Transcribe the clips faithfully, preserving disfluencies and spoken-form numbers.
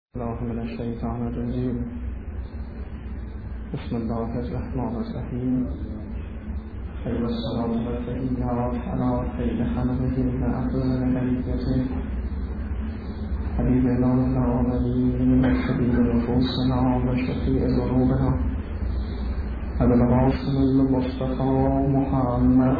الله من الشیطان الرجیم. بسم الله الرحمن الرحیم. خیر الصلاة والتحیات علی خیر خلقه و افضل بریته حبیبنا العالمین و طبیب نفوسنا و شفیع ذنوبنا ابو القاسم المصطفى محمد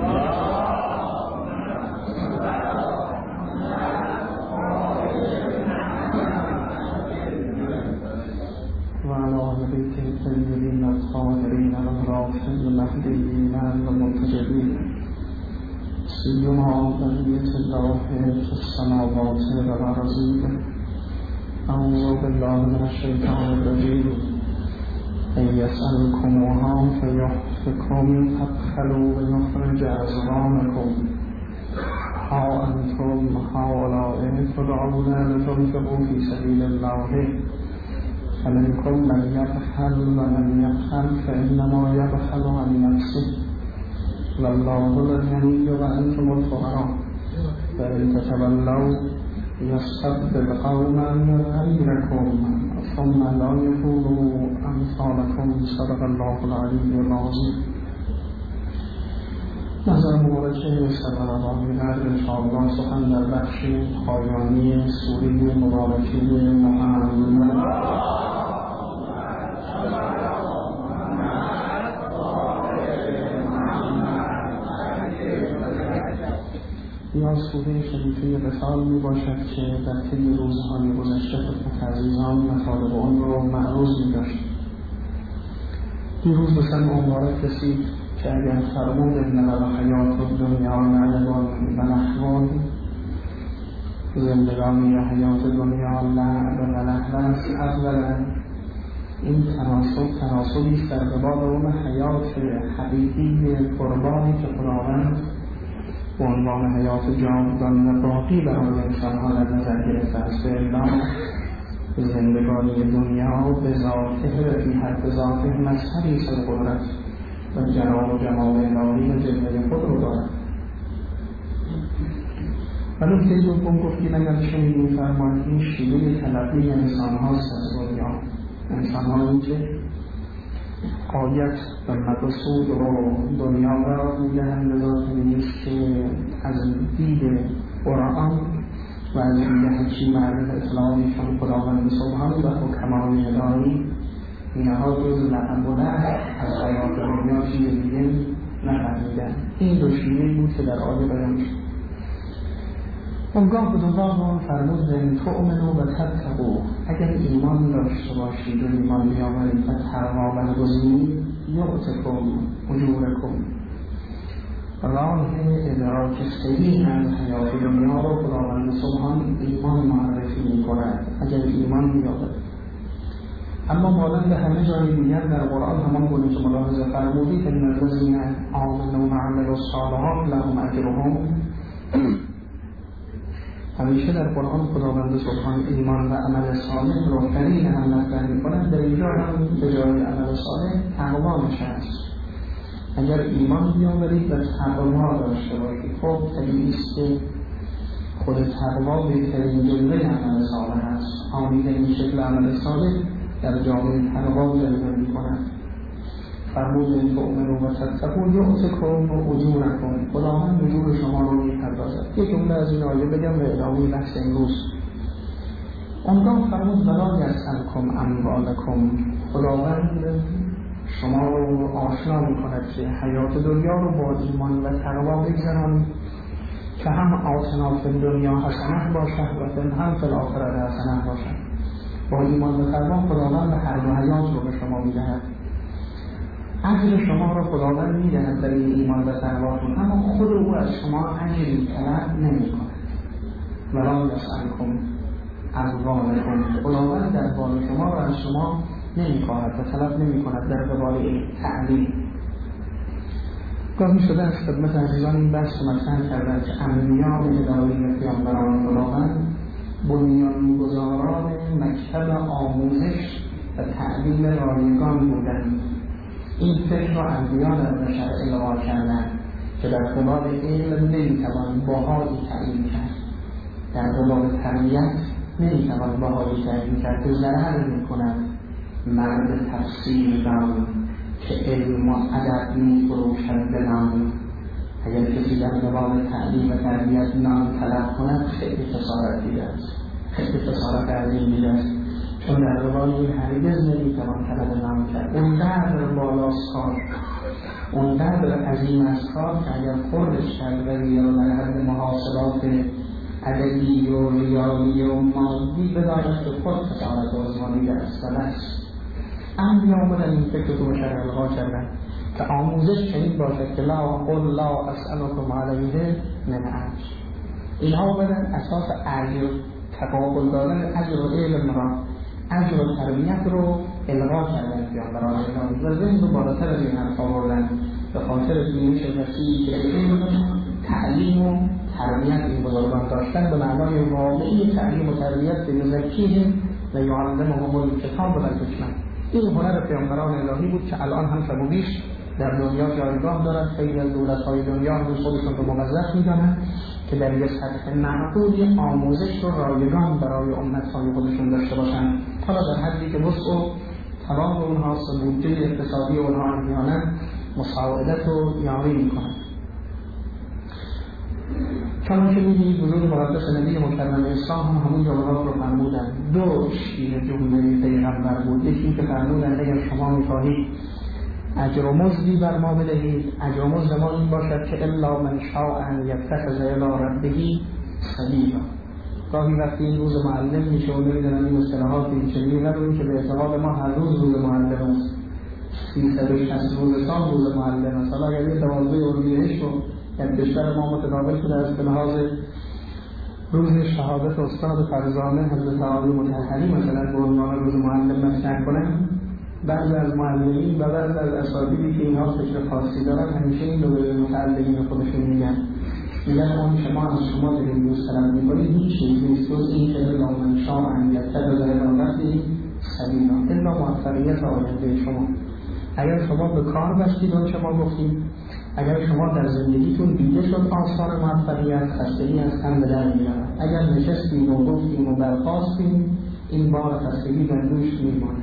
وعلى آل بيته الطيبين الطاهرين الراشدين المهديين المنتجبين سيما بقية الله في السماوات والأرضين. أعوذ بالله من الشيطان الرجيم. إن يسألكموها فيحفكم تبخلوا ويخرج أزغانكم ها أنتم هؤلاء تدعون لتنفقوا في سبيل الله فمنكم من يبخل ومن يبخل فإنما يبخل عن نفسه والله الغني وأنتم الفقراء فإن تتولوا يستبدل قوما غيركم ثم لا يكونوا أمثالكم. صدق الله العلي العظيم. نظر مبارکه سبب آقای قدر انشاءالله سخن در بخش پایانی سوره مبارکه محمد یا سوره شریفه قتال می باشد که در طی روزهای گذشته خدمت عزیزان مطالب آن را معروض می داشت. دیروز به سن مبارک رسید که اگر فرمود انما الحیات الدنیا لعب و لهو، زندگانی حیات دنیا لعب و لهو است، اولا این تناسب تناسبی است در قبال اون حیات حقیقی قربانی که خداوند به عنوان حیات جاودان و باقی برای انسانها در نظر گرفته است. الا زندگانی دنیا به ذاته و فی حد ذاته مظهری از قدرت و جلال و جمال الهی و جلوه خود رو دارد. و نکته دوم گفتیم اگر چنین می‌فرماید این شیوه تلقی انسان‌هاست از دنیا، انسان‌هایی که غایت و مقصود رو دنیا را می‌دهند، لذا نیست که از دید قرآن و از دید حکیم معرف اطلاعیشان خداوند سبحانه و حکمان الهی اینها جز لعب و لهو از حیات دنیا چیز دیگه نفهمیدن. این دو شیوه‌ای بود که در آیه بیان شد. اونگاه به دنبال آن فرمود ان تؤمنوا و تتقوا، اگر ایمان داشته باشید و ایمان بیاورید و تقوا برگزینید یؤتکم اجورکم، راه ادراک صحیح از حیات دنیا را خداوند سبحان ایمان معرفی می‌کند اگر ایمان بیاورید. اما مانند همه جای دیگر در قرآن همان گونه که ملاحظه فرمودید ان الذین آمنوا و عملوا الصالحات لهم اجرهم، همیشه در قرآن خداوند سبحان ایمان و عمل صالح رو قرین هم مطرح می‌کند. در اینجا هم به جای عمل صالح تقوا نشست. اگر ایمان بیاورید و تقوا داشته باشید، خب طبیعی است که خود تقوا بهترین جلوه عمل صالح است. آمین این شکل عمل صالح در جامعه تقوا جلوه می‌کند. فرمود این تؤمنوا و تتقوا یؤتکم اجورکم، خداوند اجور شما رو می‌پردازد. یک جمله از این آیه بگم و ادامه بحث امروز. آنگاه فرمود ولا یسألکم اموالکم، خداوند شما رو آشنا می‌کند که حیات دنیا رو با ایمان و تقوا بگذرانید که هم آتنا فی الدنیا حسنه باشد و هم فی الآخرة حسنه باشد. با ایمان و تقوا خداوند هر دو حیات رو به شما می‌دهد. اجر شما را خداوند می‌دهد در این ایمان و تقواتون، اما خود او از شما اجری طلب نمی‌کند. ولا یسألکم اموالکم، خداوند در بال شما را از شما نمی‌خواهد و طلب نمی‌کند در قبال این تعلیم. گاهی شده است خدمت عزیزان این بحث مطرح کردند که انبیاء هدایت پیامبران خداوند بنیانگذاران مکتب آموزش و تعلیم رایگان بودند. این فکر را انبیاء در بشر القا کردند که در قبال علم نمیتوان باهایی تعیین کرد، در قبال تربیت نمیتوان باهایی تعیین کرد که ضرر میکند مرد تفسیر دان که علم و ادب میفروشد به نام. اگر کسی در نظام تعلیم و تربیت نام طلب کند خیلی خسارت دیده است، خیلی خسارت عظیم دیده است، چون در نظام این هرگز نمیتوان طلب نام کرد. اونقدر بالاست کار، اونقدر عظیم است کار که اگر خوردش کرد و یا در حد محاسبات عددی و ریاضی و مادی بداند که خود خسارت آزمانیده است و بس. انبیا آمدن این فکر رو مشرعها کردن که آموزش چنین باشد که لا قل لا اسألكم علیه من اجر. اینها آمدن اساس اجر تقابل دادن اجر و علم را، اجر و تربیت رو الغا کردن پیامبران الهی و ذهن رو بالاتر از این حرف آوردن به خاطر بینش وسیعی که علم تعلیم و تربیت این بزرگان داشتن به معنای واقعی تعلیم و تربیت که یزکیهم و یعلمهم الکتاب والحکمة. این هنر پیامبران الهی بود که الان هم کم و بیش در دنیا جایگاه دارد. خیلی از دولت‌های دنیا هم خودشون رو موظف می‌دانند که در یک سطح معقولی آموزش رو رایگان برای امت‌های خودشون داشته باشند، حالا در حدی که وسع و توان اونها بودجه اقتصادی اونها احیانا مساعدت و یاری می‌کنند. چون که می‌بینید وجود مقدس نبی مکرم اسلام هم همون جملات رو فرمودن. دو شیوه جمله پیغمبر بود. یکی که فرمودن اگر شما می‌خواهید اجر و مزدی بر ما بدهید، اجر و مزد ما این باشد که الا من شاء ان یتخذ الی ربه سبیلا. گاهی وقتی این روز معلم میشه و نمیدونم این اصطلاحات این چنینی نداریم که به اعتقاد ما هر روز روز معلم است، سیصد و شصت روز سال روز معلم است. حالا اگر این دوازده اردیبهشت رو در کشور ما متداول شده است به لحاظ روز شهادت استاد فرزانه حضرت عالی مطهری مثلا به عنوان روز معلم مطرح کنند، بعضی از معلمین و بعضی از اساتیدی که اینها فکر خاصی دارن همیشه این رو به متعلمین خودشون میگن میگن اون شما از شما دارید روز طلب میکنید هیچ چیز نیست جز این که الا من شاء ان یتخذ الی ربه سبیلا، الا موفقیت آینده شما. اگر شما به کار بستید اون شما گفتید، اگر شما در زندگیتون دیده شد آثار موفقیت، خستگی از هم به در میاد. اگر نشستیم و گفتیم و برخاستیم این بار خستگی در دوش میماند.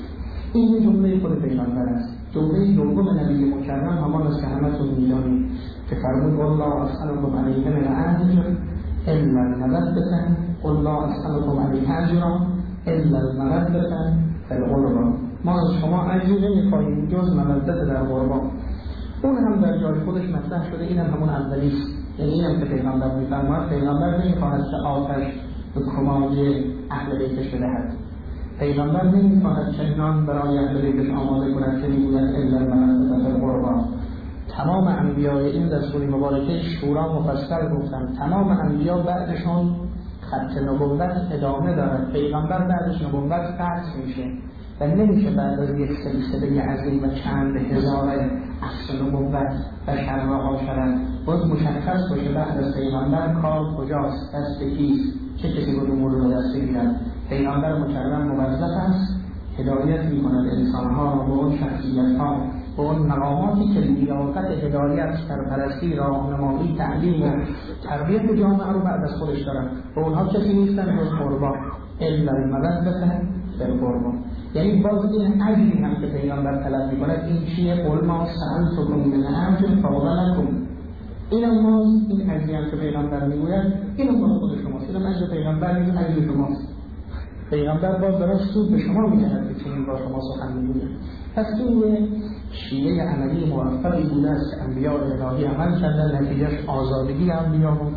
این جمله خود پیغمبر است. جمله دوم نبی مکرم همان است که همتون میدانید که فرمود قل لا اسألكم علیه من اجر الا المودة، قل لا اسألكم علیه اجرا الا المودة فی القربى. ما از شما اجری نمیخواهیم جز مودت در قربا. اون هم در جای خودش مطرح شده، این هم همون اولی است. یعنی این هم که پیغمبر میفرماید پیغمبر نمیخواهد که آتش به کمای اهل بیتش بدهد، پیغمبر نمیخواهد چنان برای اهل بیتش آماده کند که میگوید الا المودة فی القربى. تمام انبیاء این دستور مبارکه شورا مفصل گفتن تمام انبیاء بعدشون خط نبوت ادامه دارد. پیغمبر بعدش نبوت قطع میشه و نمیشه بعد از یک سلسله عظیم و چند هزار اصل نبوت بشر رها شدن باید مشخص باشه بعد از پیغمبر کار کجاست، دست کیست، چه کسی بود امور رو دست گیرد. پیغمبر مکرم موظف است هدایت میکند انسانها به اون شخصیتها به اون مقاماتی که لیاقت هدایت، سرپرستی، راهنمایی، تعلیم و تربیت جامعه رو بعد از خودش دارن. به اونها کسی نیستن جز قربا الا المودة فی القربى. یعنی باز این اجری هم که پیغمبر طلب میکند این چیه؟ قل ما سألتکم من اجر فهو لکم. این هم باز این اجری هم که پیغمبر میگوید این هم باز خود شماست، این هم اجر پیغمبر میگوید اجر شماست. پیغمبر باز داره سود به شما میدهد که چنین با شما سخن میگوید. پس این شیوه عملی موفقی بوده است که انبیاء الهی عمل کردن، نتیجهش آزادگی انبیا بود.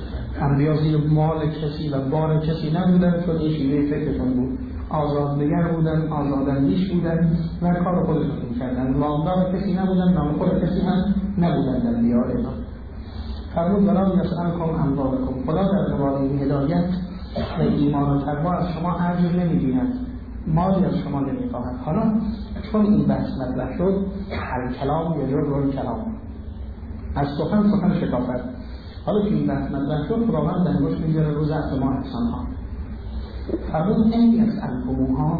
انبیا زیر مال کسی و بار کسی نبودن چون این شیوه فکرشون بود. آزادگر بودن، آزاداندیش بودن و کار خودشون میکردن. نامدار کسی نبودن، نامخور کسی هم نبودن در انبیاء الهی. فرمود ولا یسألکم اموالکم. خدا در قبال هدایت و ایمان و تقوا از شما اجر نمیگیرد، مالی از شما نمیخواهد. حالا چون این بحث مطرح شد الکلام یا جرم کلام از سخن سخن شکافت. حالا که این بحث مطرح شد خداوند انگشت میگیره رو ضعف ما انسانها. فرمود این یسألکموها،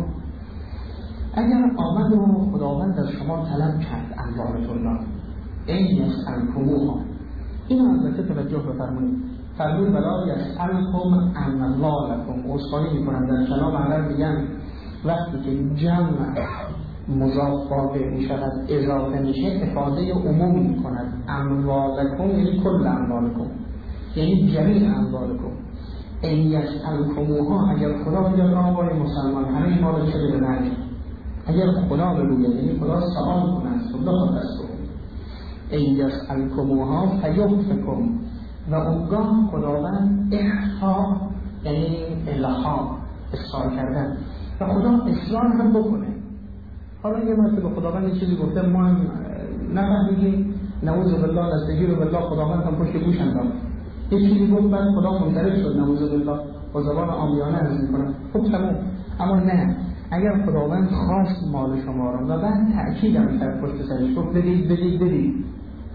اگر آمد و خداوند از شما طلب کرد اموالتون را، این یسألکموها، این البته توجه بفرمایید فرمود ولا یسألکم عن اموالکم. عذرخواهی میکنم در کلام عرب میگن وقتی که جمع مضاف واقع میشود اضافه میشه افاده عموم میکند. اموالکم یعنی کل اموالکم، یعنی جمیع اموالکم. این یسألکموها، اگر خدا بگه آقای مسلمان همه مال چه به من، اگر خدا بگوید یعنی خدا سوال کنه از تو بخواد از تو، این یسألکموها فیحفکم، و اونگاه خداوند احفا یعنی الها اصرار کردن و خدا اصرار هم بکنه. حالا یه مرتبه خداوند یه چیزی گفته ما هم نفهمیدیم، نعوذ بالله نستجیر بالله، خداوند هم پشت گوش انداخت. یه چیزی گفت بعد خدا منصرف شد، نعوذ بالله، با زبان عامیانه عرض میکنم خب تمام. اما نه، اگر خداوند خواست مال شما رو و بعد تأکید هم کرد پشت سرش گفت بدید بدید بدید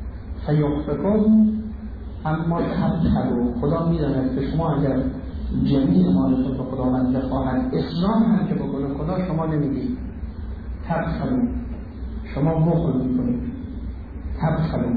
فیحفکم، اما تبخلوا، خدا میداند که شما اگر جمیع مالتون رو خداوند بخواهد اصرار هم که بکنه خدا شما نمیدید. تبخلوا، شما بخل میکنید. تبخلوا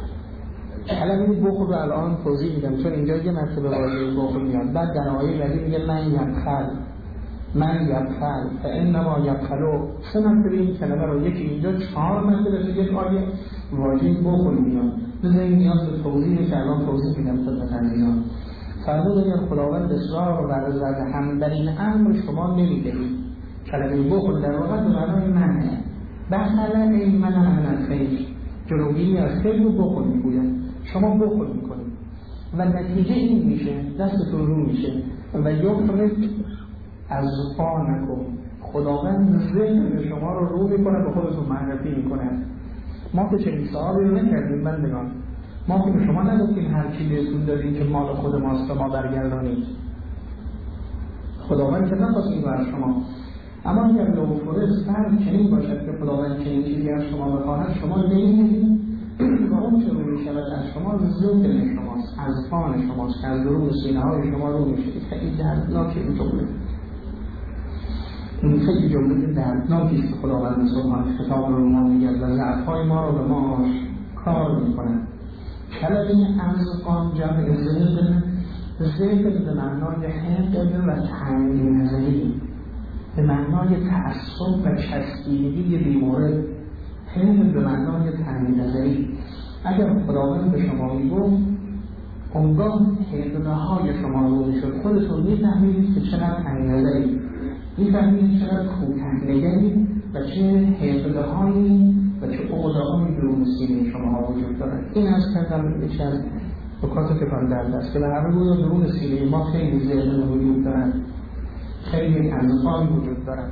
کلمه بخل رو الان توضیح میدم چون اینجا یه مرتبه واژه بخل میاد، بعد در آیه بعدی میگه من یبخل، من یبخل فانما یبخلوا. سه مرتبه این کلمه رو، یکی اینجا چهار مرتبه تو یک آیه واژه بخل میاد. بذار این نیاز به توضیحی که الان توضیح میدم خدمت عزیزان. فرمود اگر خداوند اصرار ورزد هم در این امر شما نمیدهید. کلمه بخل در واقع به معنای منه. بخل این من من الخیر، جلوگیری از خیر رو بخل میگوید. شما بخل میکنید و نتیجه این میشه دستتون رو میشه و یخرج اضغانکم، خداوند ذهن شما رو رو میکنه، به خودتون معرفی میکنه. ما که چنین سوالی رو نکردیم بندگان، ما که به شما نگفتیم هر چی بهتون دادیم که مال خود ماست ما برگردانید. خداوند که نخواست این رو از شما. اما اگر لوفورس فرد چنین باشد که خداوند چنین چیزی از شما بخواهد شما نمیدید و اون چه رو میشود از شما ذهن شماست، از فان شماست، از درون سینه های شما رو میشه. خیلی دردناک این جمله، این خیلی جمله دردناکی است که خداوند سبحانه خطاب رو ما میگه و ضعف‌های ما رو به ما کار میکنه. کلمه اضغان جمع ذهن، ذهن به معنای حقد و تنگ نظری، به معنای تعصب و چسبیدگی بیمورد، حقد به معنای تنگ نظری. اگر خداوند به شما میگفت اونگاه حقدهای شما رو میشد، خودتون میفهمید که چقدر تنگ نظری، میفهمید چقدر کوتاه نگری و چه حقدهایی و چه عقده‌هایی درون سینه شما وجود دارد. این از کردم یکی از نکات که من در دست که به همه گویا درون سینه ما خیلی ذهن وجود دارد، خیلی انفعال وجود دارد.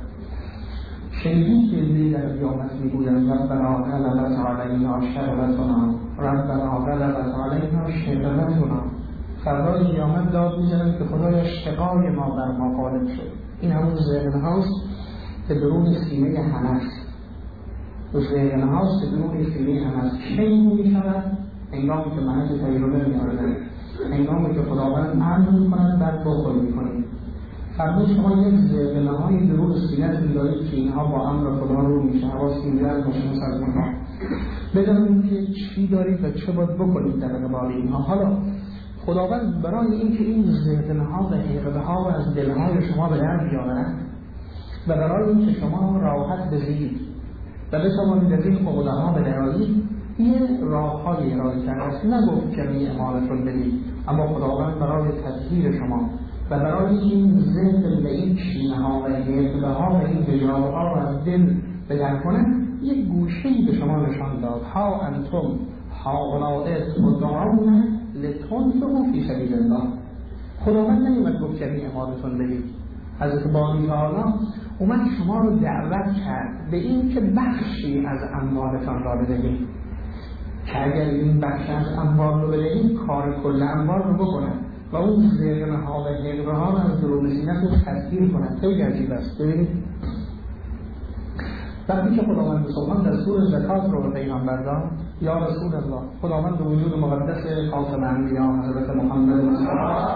شنیدید که دیگه در قیامت میگویند ربنا غلبت علینا شهوتنا، ربنا غلبت علینا شهوتنا. فردای قیامت داد میزنند که خدای اشتقای ما بر ما غالب شد. این همون ذهن هاست که درون سینه هم است، ذهن هاست که درون سینه هم است. کی می شود؟ هنگامی که محض تجربه می‌آورد، هنگامی که خداوند امر می‌کند بعد بخل می‌کنید. فرمود شما یک ذهن‌های درون سینه‌تون دارید که اینها با امر خدا رو میشه، حواستون جلب باشه مثل اونها. بدانید که چی دارید و چه باید بکنید در قبال اینها. حالا خداوند برای اینکه این ذهن‌ها و حقدها و از دل‌های شما به در بیاورد و برای اینکه شما راحت بزید و بتوانید از این عقده‌ها به درآیید، یه راه‌های ارائه کرده است. نگفت جمیع مالتون بدید، اما خداوند برای تطهیر شما و برای این ذهن و این کینه‌ها و حقدها و این وجاه‌ها از دل به در کنه یک گوشه‌ای به شما نشان داد. ها انتم هؤلاء تدعون لتنفقوا فی سبیل الله. خداوند نمی‌اومد گفت جمیع مالتون بدید. حضرت باری تعالی اومد شما رو دعوت کرد به این که بخشی از اموالتان را بدهید، که اگر این بخش از اموال رو بدهید کار کل اموال رو بکنه و اون ذهن‌ها و حقدها رو از درون سینه‌تون تطهیر کنه. خیلی عجیب است. ببینید وقتی که خداوند سبحان دستور زکات رو به پیغمبر داد، یا رسول الله، خداوند به وجود مقدس خاتم انبیا حضرت محمد مصطفی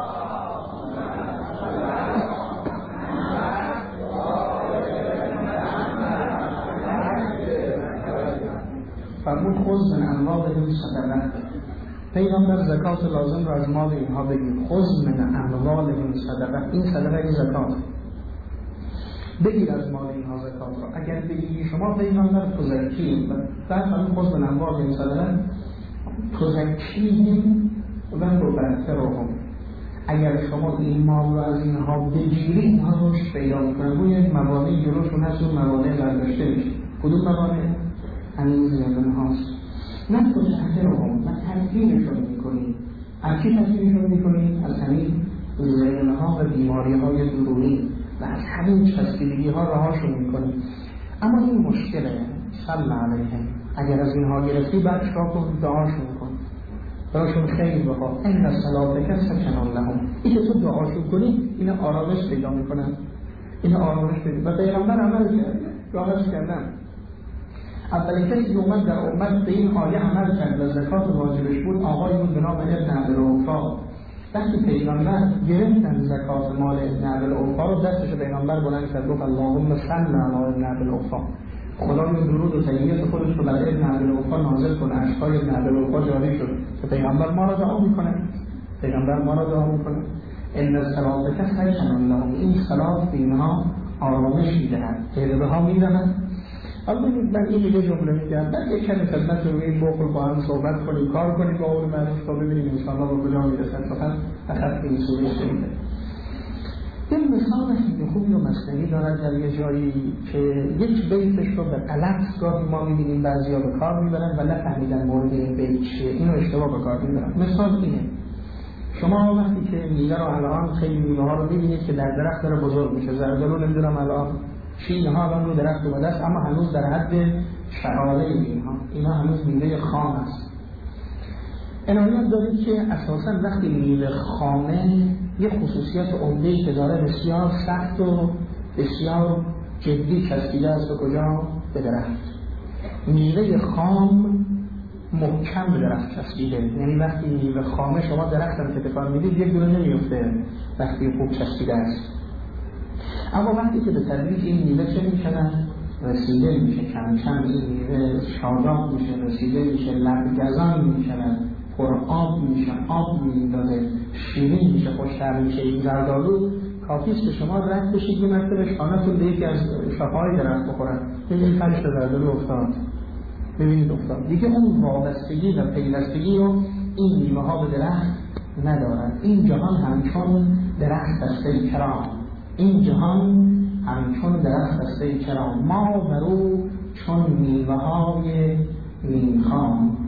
فرمود خذ من اموالهم صدقه، پیغمبر زکات لازم رو از مال اینها بگیر، خذ من اموالهم صدقه، این صدقه این زکات، بگیر از مال اینها زکات رو. اگر بگیری شما پیغمبر تزکیم، بعد همین خذ من اموالهم صدقه تزکیم و تطهرهم، اگر شما این مال رو از اینها بگیری اینها روش پیدا میکنن، روی موانعی جلوشون هست و موانع برداشته میشه. کدوم موانع؟ همین زیادن هاست. نه تطهرهم، نه تطهیرشون میکنی. از چی تطهیرشون میکنی؟ از همین زیادن ها و بیماری های درونی و از همین چسبیدگی ها رهاشون میکنی. اما این مشکله، صلی علیهم، اگر از اینها گرفتی بعد چرا کن؟ دعاشون کن، براشون خیلی بخواه، این از صلاتک سکنان لهم، این که تو دعاشون کنی این آرامش پیدا میکنن، این آرامش پیدا. و پیغمبر عمل کرد، راحت کردن. اولین کسی که اومد در امت به این آیه عمل کرد و زکات واجبش بود آقایی بود به نام ابن عبدالعوفا. وقتی پیغمبر گرفتن زکات مال ابن عبدالعوفا رو، دستش پیغمبر بلند کرد گفت اللهم صل علی ابن عبدالعوفا، خدا این درود و تحییت خودش رو برای ابن عبدالعوفا نازل کنه. اشکای ابن عبدالعوفا جاری شد که پیغمبر ما را دعا میکنه، پیغمبر ما را دعا میکنه ان صلاتک سکنان لهم، این صلات به اینها آرامش میدهد، قلبه ها میدهد. البته من این دیگه جمله میگم، بعد یک کمی خدمت رو این بخل با هم صحبت کنیم، کار کنیم با اون معروف تا ببینیم انشاءالله به کجا میرسد. فقط فقط این سوره شده. این مثال خیلی خوبی و مصنوی دارد در یه جایی که یک بیتش رو به غلط گاهی ما میبینیم بعضیا به کار میبرن و نفهمیدن مورد این بیت چیه، اینو اشتباه به کار میبرن. مثال اینه، شما وقتی که میوه رو الان خیلی میوه ها رو میبینید که در درخت داره بزرگ میشه، زردالو نمیدونم الان چی، اینها الان رو درخت اومده است اما هنوز در حد شعاله اینها، اینها هنوز میوه خام است. عنایت دارید که اساسا وقتی میوه خامه یه خصوصیت عمده‌ای که داره، بسیار سخت و بسیار جدی چسبیده است به کجا؟ به درخت. میوه خام محکم به درخت چسبیده، یعنی وقتی میوه خامه شما درخت هم که تکان میدید یک دونه نمیفته وقتی خوب چسبیده است. اما وقتی که به تدریج این میوه چه میشن؟ رسیده میشه، کم کم این میوه شاداب میشه، رسیده میشه، لبگزان میشن، پر آب میشه، آب میداده، شیرین میشه، خوشتر میشه. این زردالو کافیست که شما رد بشید یه مرتبه شانتون به یکی از شاخه‌های درخت بخورن، ببینید پنج تا زردالو افتاد، ببینید افتاد. دیگه اون وابستگی و پیوستگی رو این میوه ها به درخت ندارن. این جهان همچون درخت دسته کرام، این جهان همچون درخت دسته کرام، ما برو چون میوه های نیمخام،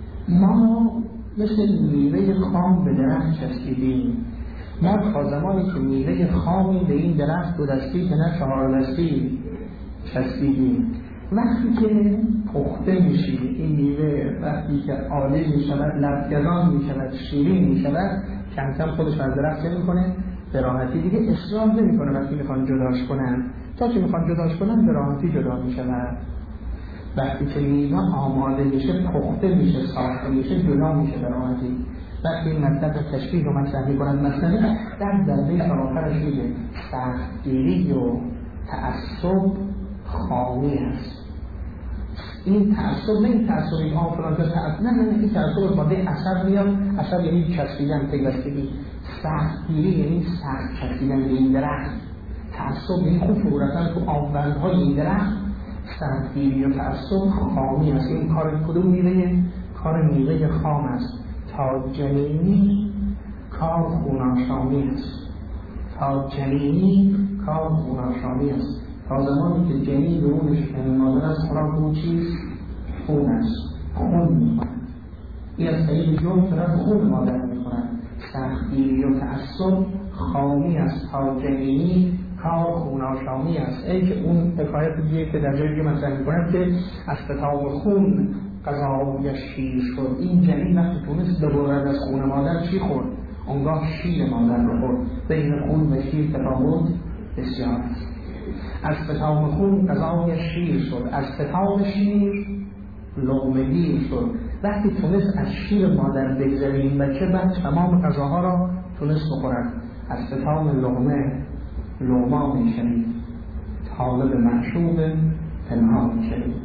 ما مثل میوه خام به درخت چسبیدیم. ما تا زمانی که میوه خامی به این درخت دو دستی که نه چهار دستی چسبیدیم. وقتی که پخته میشه این میوه، وقتی که عالی میشود، لبگزان میشود، شیرین میشود، کم کم خودش از درخت چه میکنه؟ به راحتی دیگه اصرار نمیکنه. وقتی میخوان جداش کنن، تا که میخوان جداش کنن به راحتی جدا میشود. وقتی که میوه آماده میشه، پخته میشه، ساخته میشه، جدا میشه به راحتی. وقتی این مطلب تشبیه رو مطرح میکنن، مثلا در دربه آخرش میگه سختگیری و تعصب خامی است. این تعصب نه این تعصب این آن فلان که تعصب، نه نه نه این تعصب ماده اثر میاد. اثر یعنی چسبیدن، پیوستگی. سختگیری یعنی سخت چسبیدن به این درخت. تعصب یعنی خوب فرو رفتن تو آببندهای این درخت. سختگیری و تعصب خامی است. این کار کدوم میوه؟ کار میوه خام است. تا جنینی کار خوناشامی است. تا جنینی کار خوناشامی است. تا زمانی که جنین به اونش مادر است، خوراک اون چیز خون است، خون میخورد. این از طریق جرم طرف خون مادر میخورد. سختگیری و تعصب خامی است. تا جنینی کار خوناشامی است. ای که اون حکایت دیگه که در جای دیگه مطرح میکنند که از فتاو خون غذای شیر شد. این جنین وقتی تونست ببرد از خون مادر چی خورد؟ اونگاه شیر مادر رو خورد. بین خون و شیر تفاوت بسیار است. از فتاو خون غذای شیر شد، از فتاو شیر لقمه گیر شد. وقتی تونست از شیر مادر بگذره این بچه، بعد تمام غذاها را تونست بخورد. از فتاو لقمه لقما میشنید، طالب معشوق پنهان میشنید.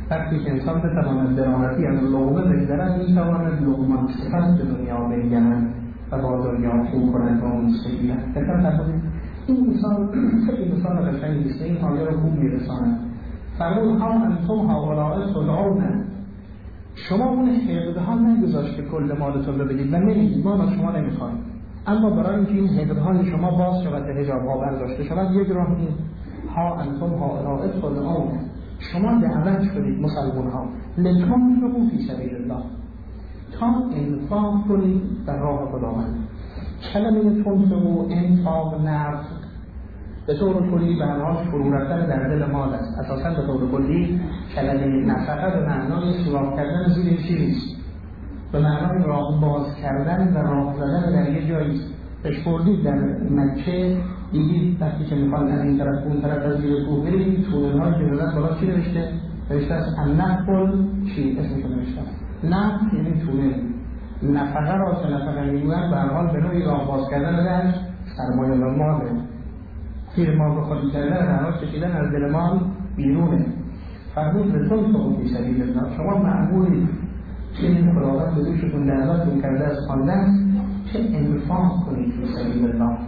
وقتی که انسان بتواند درامتی از لقمه بگذرد میتواند لقمان صفت به دنیا بنگرد و با دنیا خو کند و اون سگیرد. دقت کنید این مثال خیلی مثال قشنگی است، این آیه رو خوب میرساند. فرمود ها انتم هؤلاء تدعون، شما اون حقدها نگذاشت که کل مالتون رو بدید و نمیدید، ما از شما نمیخوایم، اما برای اینکه این حقدهای شما باز شود به حجابها برداشته شود یک راه این ها انتم هؤلاء تدعون، شما دعوت شدید مسلمان ها لتنفقوا فی سبیل الله، تا انفاق کنید در راه خداوند. کلمه تنفقوا انفاق نفق به طور کلی معناش فرو رفتن در دل مال است. اساسا به طور کلی کلمه نفقه به معنای سوراخ کردن زیر چیزی، به معنای راه باز کردن و راه زدن در یک جایی. اشپردید در مکه دیدید وقتی که میخوان از این طرف اون طرف از زیر کوه برید تونل های جلوزت بالا چی نوشته؟ نوشته است النفقل چی؟ اسمش نوشته است نفق یعنی تونل. نفقه را که نفقه میگویند به هر حال به نوعی راه باز کردن درش سرمایه و ماله، تیر مال رو خالی کردن در حال کشیدن از دل مال بیرونه. فرمود لتنفقوا فی سبیل الله، شما معمولی که این خداوند به دوشتون دعوتتون کرده از خواندن که انفاق کنید فی سبیل الله.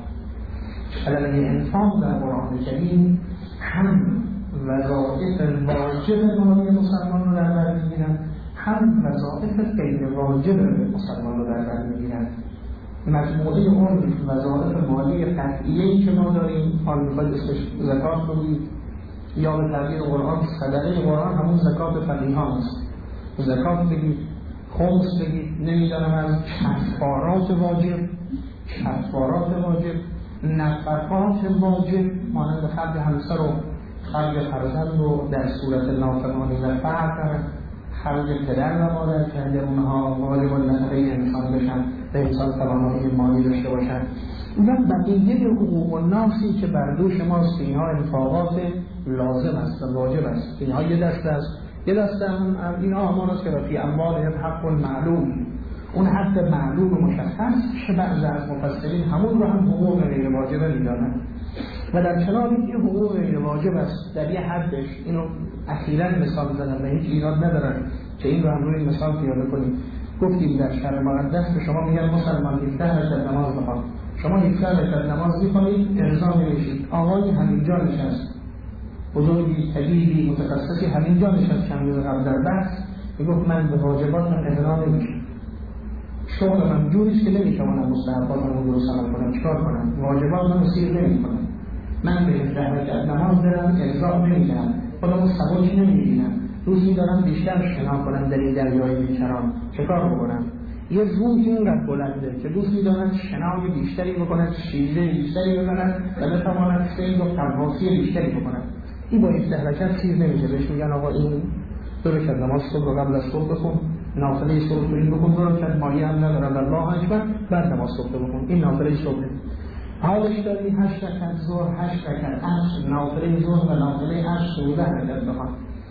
کلمه انفاق در قرآن کریم هم وظایف واجب مالی مسلمان رو در بر میگیرند، هم وظایف غیر واجب مسلمان رو در بر میگیرند. مجموعه اون وظایف مالی قطعیه‌ای که ما داریم، حال می‌خواید اسمش زکات بگید یا به تعبیر قرآن صدقه قرآن همون زکات فقیهان است، زکات بگید، خمس بگید، نمیدانم از کفارات واجب، کفارات واجب، نفقات واجب مانند خرج همسر و خرج فرزند و در صورت نافرمانی و فقر، خرج پدر و مادر که اگر اونها واجب النفقه انسان بشن به انسان توانایی مالی داشته باشن و بقیه حقوق الناسی که بر دوش ماست، اینها انفاقات لازم است و واجب است. اینها یه دسته است، یه دسته هم اینها همان است که فی اموالهم حق معلوم، اون حق معلوم و مشخص که بعضی از مفسرین همون رو هم حقوق غیر واجبه می‌دانند و در کنار این حقوق غیر واجب است در یه حدش. اینو اخیراً مثال زدم و هیچ ایراد ندارن که این رو هم روی مثال پیاده کنیم. گفتیم در شرع مقدس به شما میگن مسلمان هفده رکعت نماز بخوان، شما هفده رکعت نماز می‌خوانید ارضا نمیشید، آقای همینجا نشست، بزرگی طبیبی متخصصی همینجا نشست چند روز قبل در بحث میگفت من به واجباتم اقرار نمیشم، شغل من جوریست که نمیتوانم مستحباتم رو درست عمل کنم، چیکار کنم؟ واجبات من سیر نمیکنم، من به هفده رکعت نماز دارم ارضا نمیدم، خودمو سبک نمیبینم، دوستی دارم بیشتر شنا کنم در این دریای بیکران، چیکار بکنم؟ یه روح اینقدر بلنده که دوستی دارن شنای بیشتری بکنن، شیوه بیشتری بکنن و بتوانن سیر و تواسی بیشتری بکنن. این با هفده رکعت سیر نمیشه، بهش میگن آقا این دو رکعت نماز صبح رو قبل از صبح بخون، نافله صبح رو بخون، دو رکعت مایه هم ندارن الله اکبر بعد نماز صبح بخون، این نافله صبح. حالش داری هشت رکعت ظهر، هشت رکعت عصر، نافله ظهر و نافله عصر سوده رکعت بخون.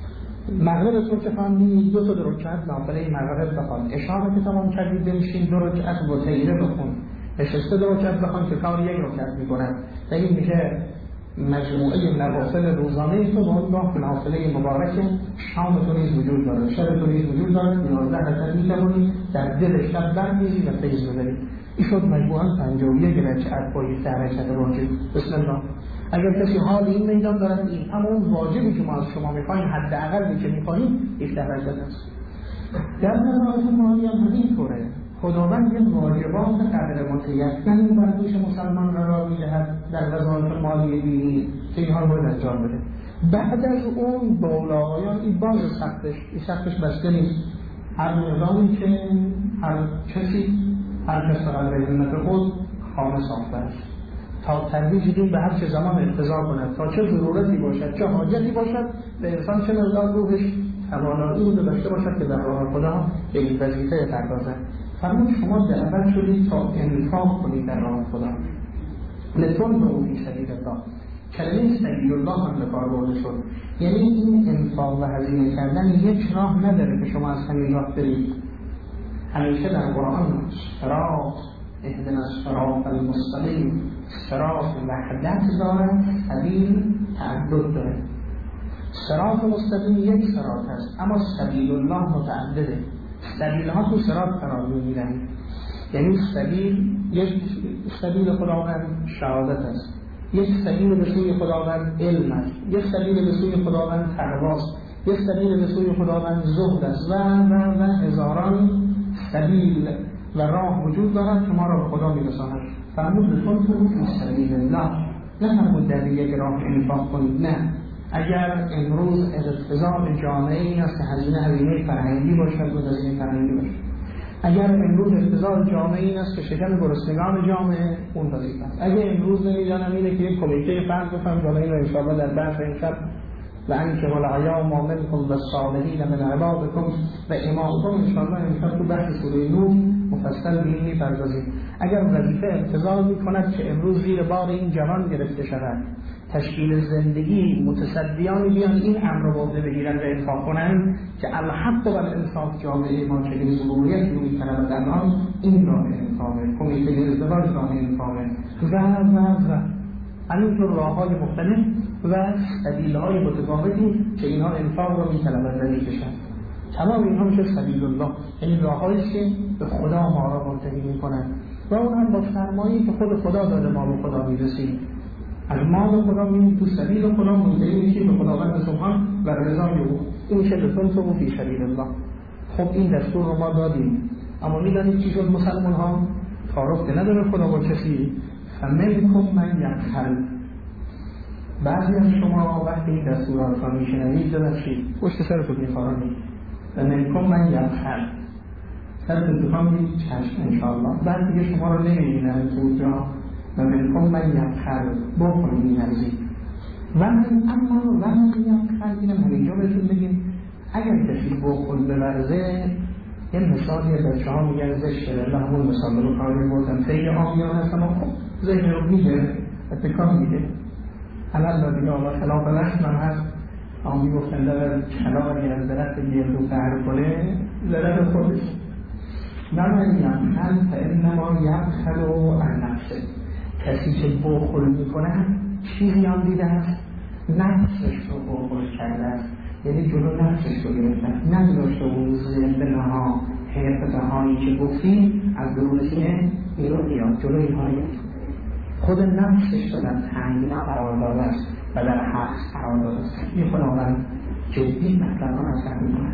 مغرب تو که فهمی دو تا رکعت نافله مغرب بخون، اشاره که تمام کردید بنشین دو رکعت متیره بخون، نشسته دو رکعت بخون که کار یک رکعت میکنن. این میشه مجموعه نوافل روزانه تو با گاه نافله مبارک شام تو نیز وجود داره، شب تو نیز وجود داره، یازده رکعت میتونی در دل شب برمی‌ریزی و فیض ببری. این شد مجموعاً پنجاه و یک رکعت با یک رکعت واجب. بسم الله. اگر کسی حال این میدان دارد این همون واجبی که ما از شما میخوایم حداقلی که میخوایم یک رکعت است. در مورد مالی هم همینطوره. خداوند یه واجبات قدر متیقن بر دوش مسلمان قرار میدهد در وظایف مالی دینی که اینها رو باید انجام بده. بعد از اون دولایان این باز سختش این سختش بسته نیست. هر نظامی که هر کسی هر کس فقط به همت خود خانه ساخته است تا ترویج دین به هر چه زمان اقتضا کند، تا چه ضرورتی باشد چه حاجتی باشد به انسان چه مقدار روحش توانایی رو داشته باشد که در راه خدا به این وظیفه پردازد. فرمود شما دعوت شدید تا انفاق کنید در راه خدا. لتنفقوا فی سبیل الله. کلمه سبیل الله هم به کار برده شد، یعنی این انفاق و هزینه کردن یک راه نداره که شما از همین راه برید. همیشه در قرآن صراط اهدنا الصراط المستقیم، صراط وحدت داره، سبیل تعدد داره. صراط مستقیم یک صراط هست، اما سبیل الله متعدده. سبیل ها تو صراط قرار میگیرن. یعنی سبیل، یک سبیل خداوند شهادت است، یک سبیل به سوی خداوند علم است، یک سبیل به سوی خداوند تقواست، یک سبیل به سوی خداوند زهد است و و و هزاران سبیل و راه وجود دارد که ما را به خدا میرساند. فرمود لطفاً تو سبیل الله، نه فرمود در یک راه انفاق کنید. نه، اگر امروز اقتضاء جامعه این است که هزینه هزینه فرهنگی باشد و هزینه فرهنگی باشد، اگر امروز اقتضاء جامعه این است که شکم گرسنگان جامعه، اون وظیفه است. اگر امروز نمیدانم اینه که یک کمیته فرض بفهم جامعه این رو انشاءالله در بحث امشب و انکه العیا ما منکم و الصالحین من عبادکم و امامکم انشاءالله امشب تو بحث سوره نور مفصل به این می‌پردازیم. اگر وظیفه اقتضا می‌کند که امروز زیر بار این جوان گرفته شود، تشکیل زندگی متصدیان بیان این امر رو بوده بگیرن و انفاق کنن که الحق و الانصاف جامعه ما چنین ضروریت رو می‌کنه و در آن این راه انفاقه، کمیته ازدواج راه انفاقه و و و همینطور راه‌های مختلف و سبیل‌های متفاوتی که اینها انفاق رو می‌طلبند و می‌کشند. تمام اینها میشه سبیل الله، یعنی راه‌هایی که به خدا ما را منتهی می‌کنند و اون هم با فرمایی که خود خدا داده ما به خدا می‌رسیم. از ما به خدا می‌ریم تو سبیل خدا منتهی میشیم به خداوند سبحان و رضای او. این میشه لطفاً فی سبیل الله. خب این دستور رو ما دادیم، اما می‌دانید چی شد؟ مسلمان‌ها تعارف نداره خدا با کسی. فمنکم من یبخل. بعضی از شما وقتی این دستورات را میشنوید ببخشید پشت سرتون میخوارانید و منکم من یبخل، سرتون بخوامید چشم انشاءالله. بعد دیگه شما رو نمیبینن تو اونجا و منکم من یبخل بخل می‌نرزید و من اما و من یبخل. اینم همینجا بهتون بگیم اگر کسی بخل بورزه، یه مثالی بچه ها میگن زشته، الله همون مثال رو کاری بردن خیلی آمیان هستم و خب ذهن رو میگه اتکان میگه حلال دیگه آقا خلاف رسم هم هست. آمی گفتن در کلام اگر از درست گرد و قهر کنه زرد خودش نمین یبخل فانما یبخل عن نفسه. کسی که بخل میکنه چیزی هم دیده است، نفسش رو بخل کرده است، یعنی جلو نفسش رو گرفتن، نمیداشته اون زنده ها حرفته هایی که گفتیم از درون سینه بیرون بیاد، جلو اینها گرفت. خود نفسش رو در تنگی قرار داده است و در حقس قرار داده است. این خداوند جدی مطلب را مطرح می‌کند.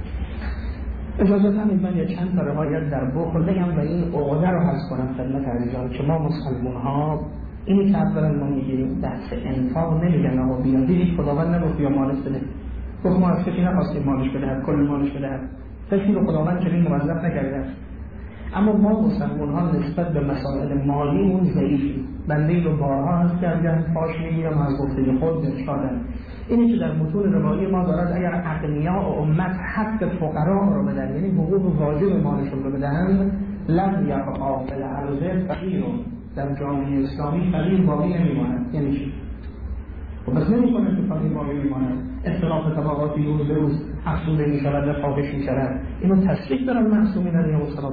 اجازه بدید من یک چند تا روایت در بخل بگم و این عقده رو حذف کنم خدمت عزیزان که ما مسلمان ها اینی که اولا ما میگیم دست انفاق نمیگن آقا بیان دیدید خداوند نگفت یا مالش بده، گفت ما از کسی نخواستیم مالش بدهد، کل مالش بدهد، کسی رو خداوند چنین موظف نکرده است. اما ما مسلمان ها نسبت به مسائل مالی اون ضعیفیم. بنده رو بارها هست کردن فاش میگیرم از گفته خود ارشادن اینی که در متون روایی ما دارد اگر اغنیا و امت حق فقرا رو بدن، یعنی حقوق واجب مالشون رو بدن، لم یبقا فی الارض فقیر. در جامعه اسلامی فقیر باقی نمیماند. یعنی چی؟ و بس نمی کنه که فقیر باقی میماند، اختلاف طبقاتی روز به روز افزوده می شود و فاحش می شود. اینو تصدیق دارن معصومین علیهم السلام.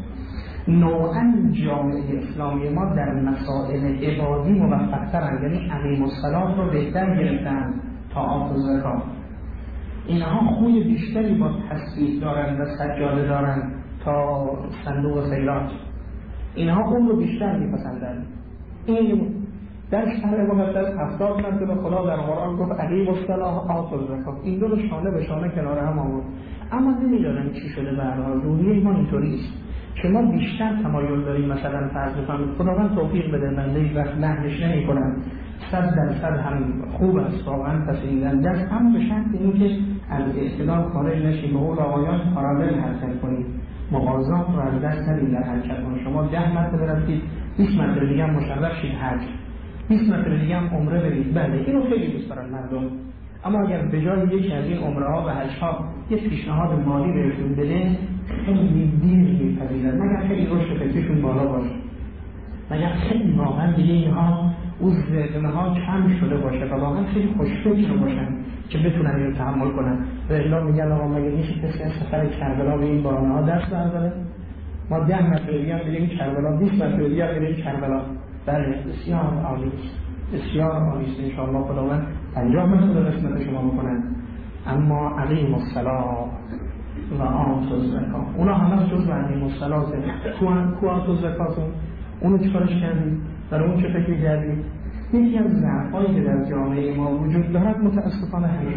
نوعاً جامعه اسلامی ما در مسائل عبادی موفق‌ترند، یعنی اقیم الصلاة رو بهتر گرفتن تا آت و زکات. اینها خوی بیشتری با تسبیح دارن و سجاده دارن تا صندوق خیرات. اینها اون رو بیشتر میپسندن. این در شرع مقدس هفتاد مرتبه خدا در قرآن گفت اقیم الصلاة آت و زکات. این دو رو شانه به شانه کنار هم آورد. اما نمیدونن چی شده به هر حال. روحیه ما اینطوری است که ما بیشتر تمایل داریم مثلا فرض بکنیم خداوند توفیق بده بنده هیچ وقت نهیش نمی کنم صد درصد هم خوب است واقعا پسندنده است، اما به شرط اینکه از اعتدال خارج نشیم به اون آقایان پارالل حرکت کنیم، موازات رو از دست ندیم در حرکت کنیم. شما ده مرتبه رفتید، بیست مرتبه دیگه هم مشرف شید حج، بیست مرتبه دیگه هم عمره برید، بله اینو خیلی دوست دارن مردم. اما اگر به جای یکی از این عمره ها و حج ها یک پیشنهاد مالی بهشون بده خیلی دیر میپذیرن، مگر خیلی رشد فکرشون بالا باشه، مگر خیلی واقعا دیگه اینها اون زدنه ها کم شده باشه و واقعا خیلی خوشفکر باشن که بتونن اینو تحمل کنن. و الا میگن آقا مگه میشه کسی از سفر کربلا به این بارانه ها دست برداره؟ ما ده مرتبه دیگه هم بریم کربلا، بیست مرتبه دیگه هم بریم کربلا. بله بسیار عالی، بسیار عالی است. انشاءالله خداوند انجام مسئله خدمت شما میکنن، اما اقیم الصلاة و آتوا الزکات، اونا همه جزء اقیم الصلاة. کو آتوا الزکات، اونو چیکارش کردید؟ در اون چه فکری کردید؟ یکی از ضعفایی که در جامعه ما وجود دارد متاسفانه همین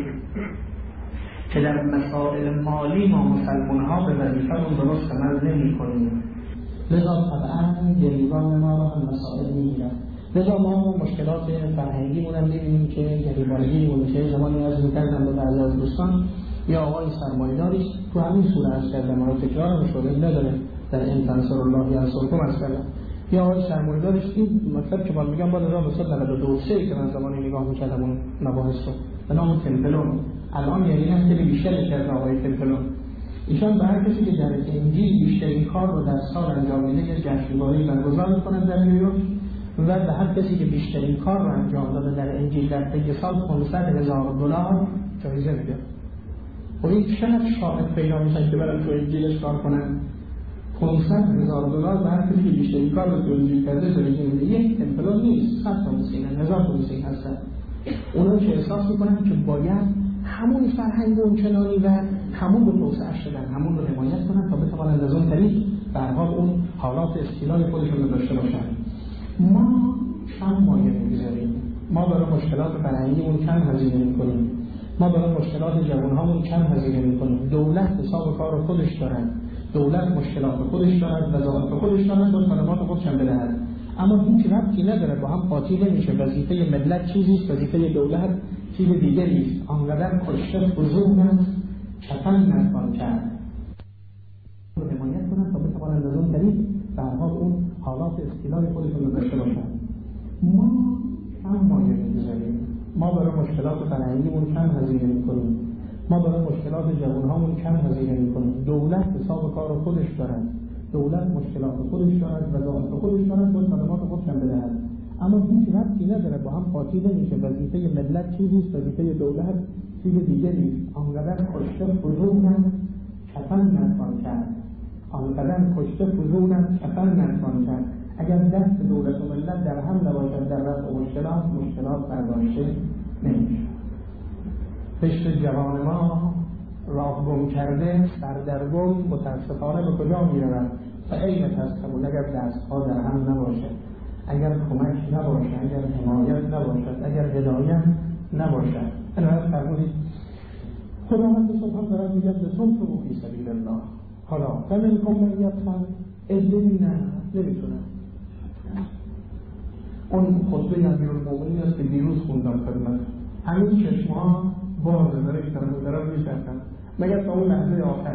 که در مسائل مالی ما مسلمان ها به وظیفه‌مون درست عمل نمی‌کنیم. لذا طبعا گریبان ما را هم مسائل می‌گیرد. لذا ما مشکلات فرهنگی مونم می‌بینیم که گریبانگی مونده. زمانی از می‌کردم به بعضی از دوستان یا آقای سرمایه‌داری تو همین سوره از کردم ما رو تکرار شده نداره در این تنصر الله ینصرکم از کردم یا آقای سرمایه‌دارش این مطلب که من میگم با هزار و نهصد و نود و دو سه که من زمانی نگاه می‌کردم اون مباحث رو به نام تمپلون، الان یعنی هم خیلی بیشتر کرد آقای تمپلون. ایشان به هر کسی که در انجیل بیشترین کار رو در سال انجام میده یه جشنواره برگزار می‌کنن در نیویورک و به هر کسی که بیشترین کار رو انجام داده در انجیل در طی سال پانصد هزار دلار جایزه میده. و این چقدر شاهد پیدا میشن که برن تو انجیلش کار کنن؟ پانصد هزار دلار به هر کسی که بیشترین کار رو تو انجیل کرده جایزه میده. یک تمپلون نیست، صد تا مسیحی هزار تا مسیحی هستن. اونا که احساس میکنن که باید همون فرهنگ اونچنانی و همون رو توسعه شدن، همون رو حمایت کنن تا بتوانند از اون طریق به هر حال اون حالات استیلای خودشون رو داشته باشن. ما چند مایه میگذاریم، ما برای مشکلات فرهنگیمون کم هزینه میکنیم، ما برای مشکلات جوانهامون کم هزینه میکنیم. دولت حساب کار رو خودش دارن، دولت مشکلات خودش دارد، وظایف خودش دارد، با کلمات خودش هم بدهد، اما هیچ ربطی نداره، با هم قاطی نمیشه. وظیفه ملت چیزیست، وظیفه دولت چیز دیگری است. آنقدر کشته فزون است کفن نتوان کرد رو حمایت کنند تا بتوانند از اون طریق به هر حال اون حالات استیلای خودشون رو داشته باشند. ما کم مایه می‌گذاریم، ما برای مشکلات فرهنگیمون کم هزینه می‌کنیم، ما برای مشکلات جوانهامون کم هزینه می‌کنیم. دولت حساب کار خودش دارد، دولت مشکلات خودش دارد، وظایف خودش دارد، باید خدمات خودش هم بدهد، اما هیچ ربطی نداره، با هم قاطی نمیشه. وظیفه ملت چیزیست، وظیفه دولت چیز دیگری است. آنقدر کشته فزونند کفن نتوان کرد، آنقدر کشته فزونند کفن نتوان کرد. اگر دست دولت و ملت در هم نباشد در رفع مشکلات، مشکلات برداشته نمیشه. پشت جوان ما راه گم کرده، سردرگم متاسفانه به کجا میرود؟ فعین تستمون. اگر دستها در هم نباشد، اگر کمک نباشد، اگر حمایت نباشد، اگر هدایت نباشد. الان فرمودید خداوند سبحانه دارد میگه لتنفقوا فی سبیل الله. حالا فمنکم من یبخل، عده‌ای نه نمیتونن. اون خطبه امیرالمومنین است که دیروز خوندم خدمت. همین چشم‌ها بازه داره که طرف دارم میشکن مگر تا اون لحظه آخر.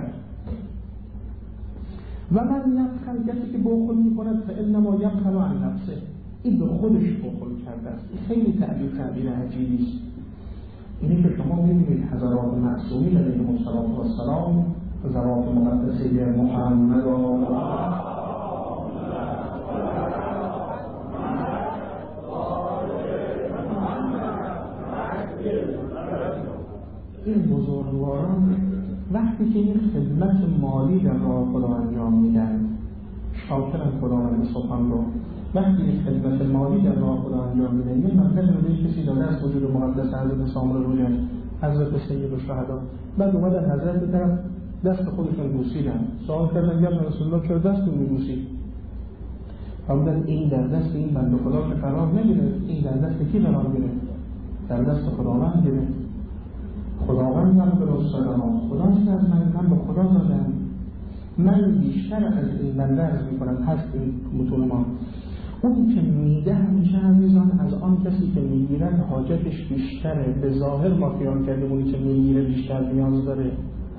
و من یبخل، کسی که بخل میکند فانما یبخل عن نفسه، این به خودش بخل کرده است. خیلی تعبیر تعبیر عجیبی است. اینی که شما می‌بینید حضرات معصومین علیهم السلام، حضرات مقدسه محمد این بزرگواران وقتی که این خدمت مالی در راه خدا انجام میدن، شاکرن خداوند سبحان رو، وقتی این خدمت مالی در راه خدا انجام میدن، یه مبلغ رو به کسی داده از وجود مقدس حضرت سامر رویان، حضرت سید الشهدا، بعد اومدن حضرت به طرف دست خودشون بوسیدن، سوال کردن یا رسول الله چرا دستتون میبوسید؟ فرمودن این در دست این بنده خدا که قرار نگرفت، این در دست کی قرار گرفت؟ در دست خداوند گرفت. خداوند من به رسولان خداست از من، من به خدا دادم. من بیشتر از این بنده عرض میکنم هست این متون ما. اون که میده همیشه همیزان از آن کسی که میگیرن حاجتش بیشتره. به ظاهر ما خیال کردیم اونی که میگیره بیشتر نیاز داره.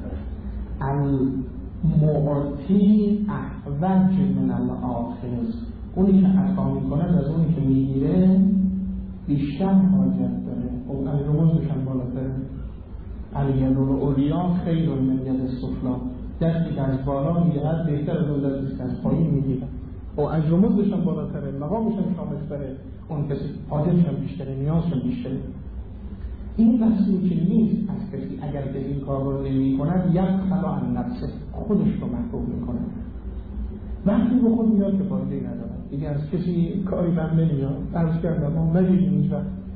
المعطی احوج من الاخذ، اونی که عطا میکند از اونی که میگیره بیشتر حاجت داره. او اجرمزش هم بالاتره. الید العلیا خیر من ید السفلی، دستی که از بالا میگیرد بهتر از اون دستی که از پایین میگیرد. و اجرمزش هم بالاتره، مقامش هم شامل‌تره، اون کسی حاجتش هم بیشتره، نیازش هم بیشتره. این بحثی که نیست از کسی اگر که این کار رو نمی کند یبخل عن نفسه، خودش رو محکوم میکنه. وقتی به خود میاد که فایده ندارد دیگه، از کسی کاری بهم نمیاد. عرض کردم ما نگیریم هیچ وقت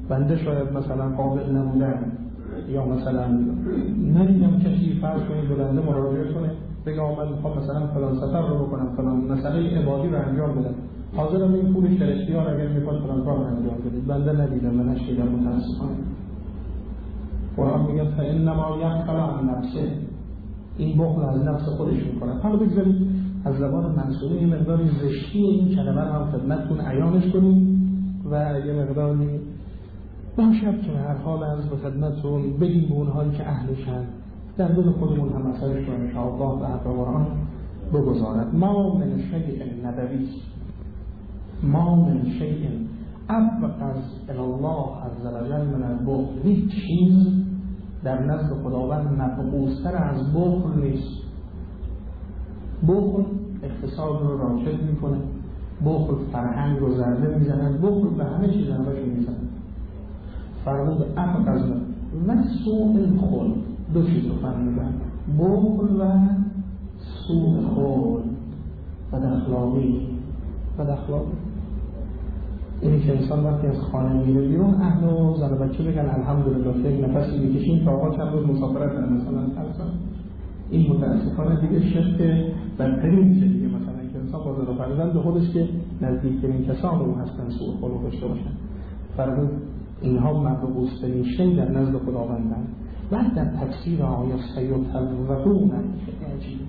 بنده شاید مثلا قابل نبودم یا مثلا ندیدم کسی فرض کنید به بنده مراجعه کنه بگه من میخوام مثلا فلان سفر رو بکنم، فلان مسئله عبادی رو انجام بدم، حاضرم این پولش در اختیار اگر میخواد فلان کار رو انجام بدید. بنده ندیدم و نشیدم متاسفانه. قرآن میگه فانما یبخل عن نفسه، این بخل از نفس خودش میکنه. حالا بگذارید از زبان منصوری این مقداری زشتی این کلمه رو هم خدمتتون عیانش کنیم و یه مقداری باشد که هر حال از به خدمتتون بگیم به اونهایی که اهلشن در دل خودمون هم اثرش رو انشاءالله به حق قرآن بگذارد. ما من شیء نبوی، ما من شیء ابغض الی الله عز وجل من البخل، هیچ چیز در نزد خداوند مبغوض‌تر از بخل نیست. بخل اقتصاد رو راکد میکنه، بخل فرهنگ رو ضربه میزنه، بخل به همه چیز ضربه میزنه. فرمود ابغض و سوء الخلق، دو چیز رو فرمودن، بخل و سوء خلق، بد اخلاقی. بد اخلاقی اینی که انسان وقتی از خانه میره بیرون اهل و زن و بچه بگن الحمدلله که یک نفسی میکشیم تا آقا چند روز مسافرت دارن مثلا فرسان. این متاسفانه دیگه شرط بدترین میشه دیگه، مثلا که انسان با زن و فرزند خودش که نزدیکترین کسان رو هستن سوء خلق داشته باشن. فرمود اینها مبغوض‌ترین شی در نزد خداوندند. بعد در تفسیر آیه سیطوقون عجیب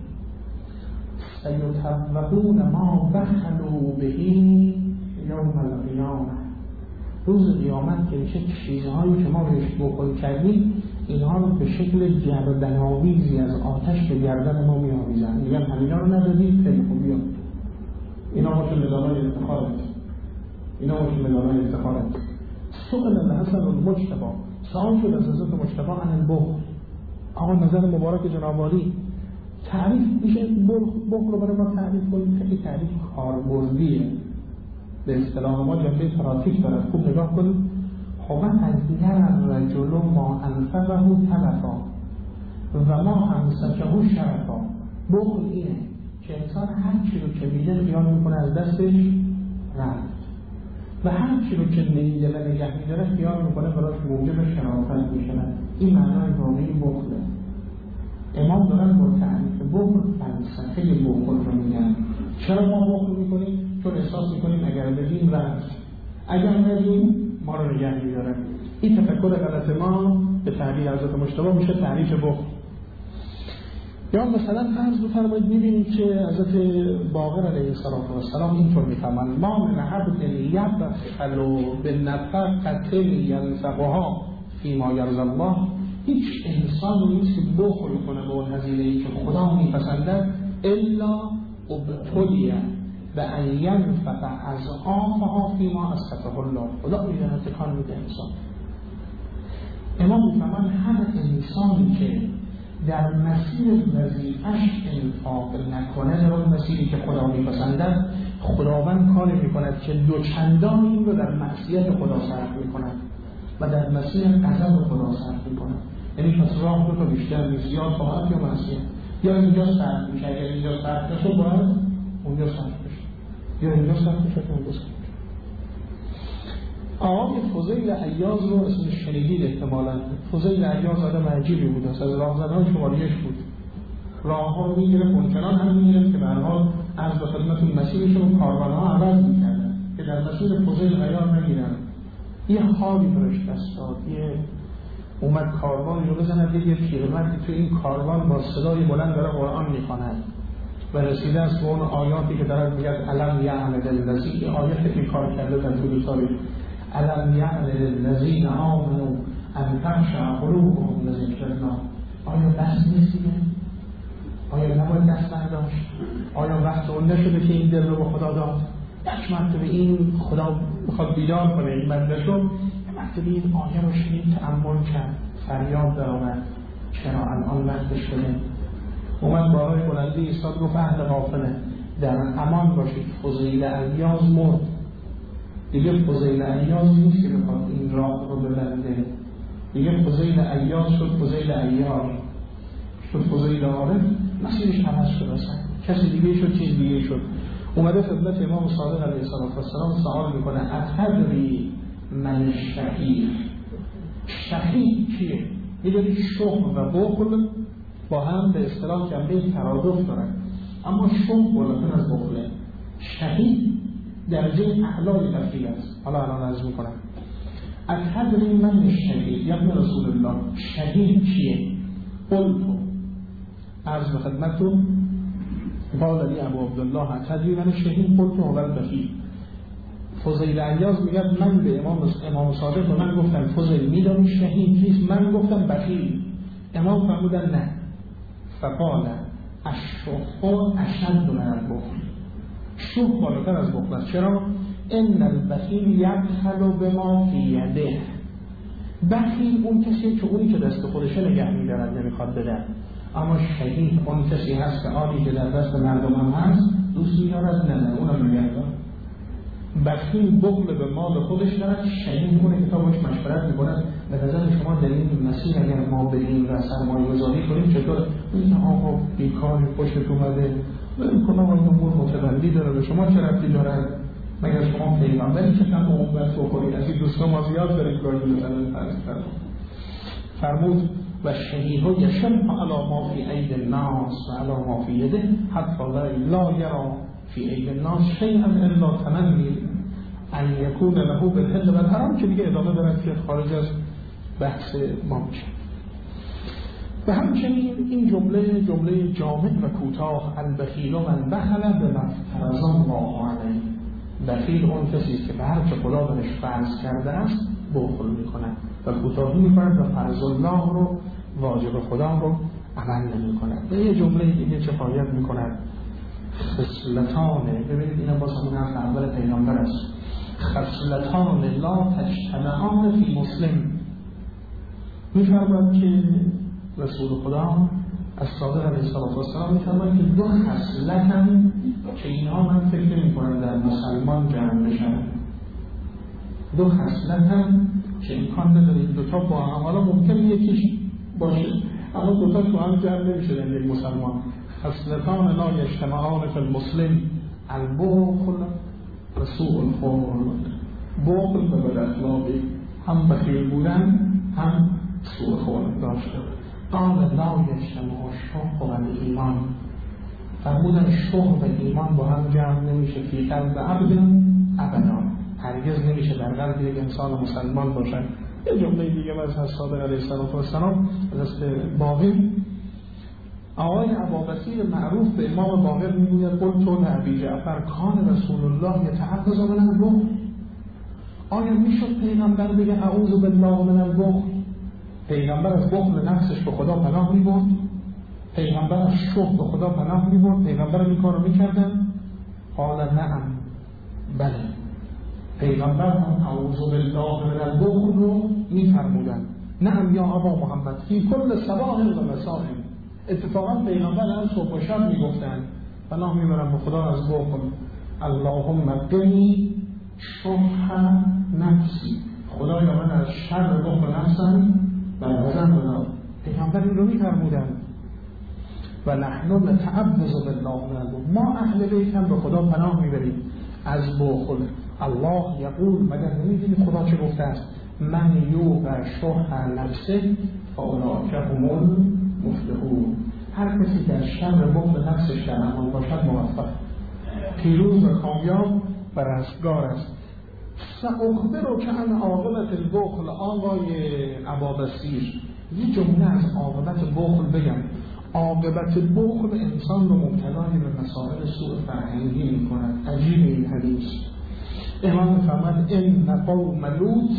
سیطوقون ما بخلوا به یوم القیامه، روز قیامت که میشه چیزهایی که ما بهش بخل کردیم اینها رو به شکل گردن‌آویزی از آتش به گردن ما می‌آویزن، میگن همینا رو ندادید خیلی خوب بیاد، اینا باشه مدالای افتخارت، اینا باشه مدالای افتخارت. سئل الحسن المجتبی، سوال شد از حضرت مجتبی عن البخل، آقا نظر مبارک جناب عالی تعریف میشه بخل رو برای ما تعریف کنیم. خیلی تعریف کاربردیه، به اصطلاح ما جنبه پراتیک داره. خوب نگاه کنید. خب از الرجل ما انفقه تلفا و ما امسکه شرفا. بخل اینه که انسان هر چی رو که میده خیال میکنه از دستش رفت و هر چی رو که نمیده و نگه میداره خیال میکنه براش موجب شرافت میشود. این معنای واقعی بخله. امام دارن با تعریف بخل فلسفه بخل رو میگن. چرا ما بخل میکنیم؟ چون احساس میکنیم اگر بدیم رفت، اگر ندیم ما رو نگه میداره. این تفکر غلط ما به تعبیر حضرت مجتبی میشه تعریف بخل. یا مثلا فرض بفرمایید میبینید که حضرت باقر علیه السلام اینطور میفهمند ما من عبد یبخل بالنفقة ینفقها فیما یرضی الله، هیچ انسانی نیست که بخل کنه به اون هزینه‌ای که خدا میپسندد الا ابتلیه به ان ینفق از آنها فیما اسخطه الله. خدا میدونه تکان میده انسان. امام میفهمند هر انسانی که در مسیر وظیفه‌اش انفاق نکنه، در اون مسیری که خدا میپسندد، خداوند کاری میکند که دو چندان این رو در معصیت خدا صرف میکند و در مسیر غضب خدا صرف میکند. یعنی پس راه دو تا بیشتر نیست، یا طاعت یا معصیت. یا اینجا صرف میشه، اگر اینجا صرف نشه باید اونجا صرف بشه، یا اینجا صرف بشه که اونجا صرف بشه. آقای فضیل عیاض رو اسمش شنیدید احتمالاً. فضیل عیاض آدم عجیبی بود، از راهزنان شماریش بود. راه ها رو میگرفت، اونچنان هم میگرفت که به هر حال از به خدمتون مسیرشون کاروان ها عوض میکردن که در مسیر فضیل عیاض نگیرن. یه حالی برش دست داد، یه اومد کاروان رو بزند، یه پیرمردی تو این کاروان با صدای بلند داره قرآن میخواند و رسیده است به اون آیاتی که دارد میگه الم یعمل للذین، این آیاتی که کار کرده در طول تاریخ، الم یعمل للذین آمنوا ان تخشع قلوبهم لذکر الله. آیا بس نیست؟ آیا نباید دست برداشت؟ آیا وقت اون نشده که این دل رو به خدا داد؟ یک مرتبه این خدا بخواد بیدار کنه این بنده شو، یک مرتبه این آیه رو شنید، تأمل کرد، فریاد در آمد چرا الان وقت شده؟ اومد بالای بلندی ایستاد، گفت اهل غافله در امان باشید، فضیل عیاض مرد. دیگه فضیل عیاض نیست که بخواد این راه رو ببنده، دیگه فضیل عیاض شد فضیل عیاض، شد فضیل عارف، مسیرش عوض شد اصلا، کسی دیگه شد، چیز دیگه شد. اومده خدمت امام صادق علیه السلام سوال میکنه اتدری من شهید. شهید چیه؟ میدونی شح و بخل با هم به اصطلاح جنبه ترادف دارن، اما شح بالاتر از بخله. شهید درجه اعلای بخیل است. حالا الان عرض میکنم. اتدری من شهید یا ابن رسول الله، شهید چیه؟ قلتو، عرض به خدمتتون، قال لی ابو عبدالله اتدری من شهید قلتو هو البخیل. فضیل عیاض میگه من به امام امام صادق به من گفتن فضیل میدونی شهید کیست؟ من گفتم بخیل. امام فرمودن نه. فقال الشح اشد من البخل. شح بالاتر از بخل است. چرا؟ ان البخیل یبخل بما فی یده. بخیل اون کسی که اونی که دست خودش نگه می‌دارد نمیخواد بده، اما شهید اون کسی هست که آنی که در دست مردم هم هست دوست می‌دارد نه نه اونم نگه داره. بخیل بخل به مال خودش دارد، شهید اونه که تا باش مشورت می‌کند به نظر شما در این مسیر اگر ما بریم و سرمایه‌گذاری کنیم چطور؟ این آقا بیکار پشت اومده کنم این امور متولی داره به شما چه ربطی داره؟ مگر شما پیغمبری که کم عمرت بکنید؟ از این دوستان ما زیاد داریم کاری مثلا فرض کردم. فرمود و شهیدها یشم علی ما فی عید الناس و علی ما فی یده حتی لا یرا فی عید الناس شیئا الا تمنی ان یکون له بالحل و الحرام، که دیگه ادامه دارد که خارج از بحث ما میشه. و همچنین این جمله جمله جامع و کوتاه البخیل من بخل بما فرض الله علیه. بخیل اون کسی که به هر چه خدا بهش فرض کرده است بخل میکنه و کوتاهی میکنه و فرض الله رو واجب خدا رو عمل نمیکنه. و یه جمله دیگه چه فایده میکنه؟ خصلتانه، ببینید اینا باز همون حرف اول پیغمبر است. خصلتان لا تجتمعان فی مسلم. میفرماید که رسول خدا از صادق علیه السلام میفرماید که دو خصلت هم که اینها من فکر نمی کنم در مسلمان جمع بشن. دو خصلت هم که امکان نداره این دوتا با هم، حالا ممکن یکیش باشه اما دوتا تو هم جمع نمیشه در یک مسلمان. خصلتان لا یجتمعان فی المسلم البخل و سوء الخلق. بخل و بد اخلاقی، هم بخیل بودن هم سوء خلق داشته. قال لا یجتمع الشح و الایمان. فرمودن شح و ایمان با هم جمع نمیشه فی قلب عبد ابدا، هرگز نمیشه در قلب یک انسان مسلمان باشن. یه جمله دیگه از صادق علیه السلام از باقر، آقای ابابصیر معروف به امام باقر میگوید قلت لابی جعفر کان رسول الله یتعوذ من البخل. آیا میشد پیغمبر بگه اعوذ بالله من البخل؟ پیغمبر از بخل نفسش به خدا پناه میبرد، پیغمبر از شح به خدا پناه میبرد، پیغمبر این کار رو میکردن؟ قال نعم، بله، پیغمبر هم اعوذ بالله من البخل رو میفرمودن. نعم یا ابا محمد فی کل صباح و مساء. اتفاقا پیغمبر هم صبح و شب میگفتن پناه میبرم به خدا از بخل. اللهم قنی شح نفسی، خدایا من از شر بخل نفسم برازم بنا. پیغمبر این رو میفرمودن. و نحن نتعوذ بالله من البخل، ما اهل بیت هم به خدا پناه میبریم از بخل. الله یقول، مگر نمیدونی خدا چه گفته است؟ من یوق شح نفسه فاولئک هم المفلحون. هر کسی که از شر بخل نفسش در امان باشد موفق، پیروز و کامیاب و رستگار است. سأخبرک عن عاقبت البخل. آقای ابابصیر یه جمله از عاقبت بخل بگم. عاقبت بخل انسان رو مبتلای به مسائل سوء فرهنگی می‌کند. عجیب این حدیث. امام فرمود ان قوم لوط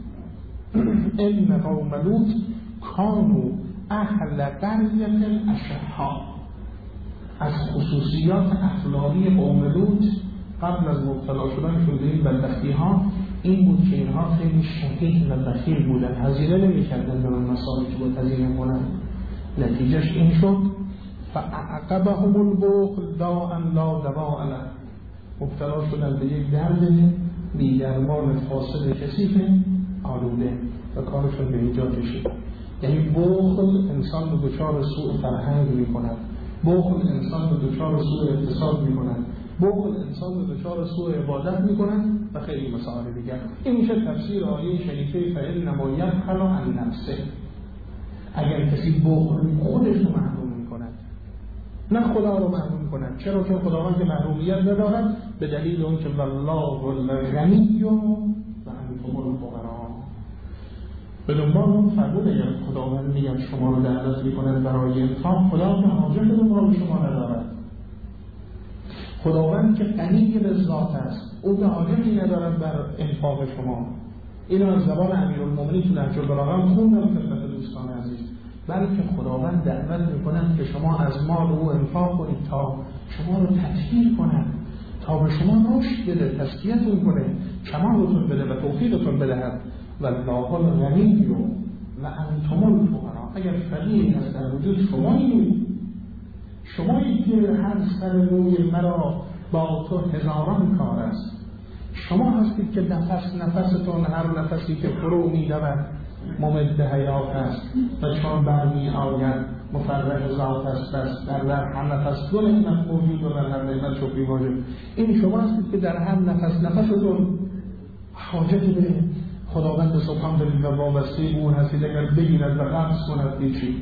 ان قوم لوط کانوا اهل قرية اشحاء. از خصوصیات اخلاقی قوم لوط قبل از مبتلا شدن شده این بدبختی ها این بود که اینها خیلی شحیح و بخیل بودن، هزینه نمی‌کردن به مسائلی که باید هزینه کنن. نتیجهش این شد فاعقبهم البخل داء لا دواء له. مبتلا شدن به یک درد بی‌درمان فاسد کثیف آلوده و کارشون به اینجا کشید. یعنی بخل انسان رو دچار سوء فرهنگ می‌کند، بخل انسان رو دچار سوء اقتصاد می‌کند، بخل انسان رو دچار سوء عبادت می‌کند و خیلی مسائل دیگر. این میشه تفسیر آیه شریفه فإنما یبخل عن نفسه. اگر کسی بخل خودش رو محروم میکند نه خدا رو محروم کند. چرا؟ چون خداوند که محرومیت ندارد به دلیل اون که والله الغنی و انتم الفقراء. به دنبال اون فرمود اگر خداوند میگن شما رو دعوت میکند برای انفاق، خدا که حاجت دنبال شما ندارد. خداوند که غنی به ذات است، او به حاجتی ندارد بر انفاق شما. اینو از زبان امیرالمومنین تو نهج البلاغه خوندم خدمت دوستان عزیز. بلکه خداوند دعوت میکنند که شما از مال او انفاق کنید تا شما رو تطهیر کنند، تا به شما رشد بده، تزکیه‌تون کنه، کمالتون بده و توفیقتون بدهد. والله الغنی و انتم الفقراء. اگر فقیری هست در وجود شمایید، شمایید که هر سر روی مرا با تو هزاران کار است. شما هستید که نفس نفستون هر نفسی که فرو می دود ممد حیات است و چون برمی آید مفرح ذات است است در در هر نفس دو نعمت موجود و در هر نعمت شکری واجب. این شما هستید که در هر نفس نفستون حاجت به خداوند سبحان دارید و وابسته او هستید. اگر بگیرد و قبض کند هیچی.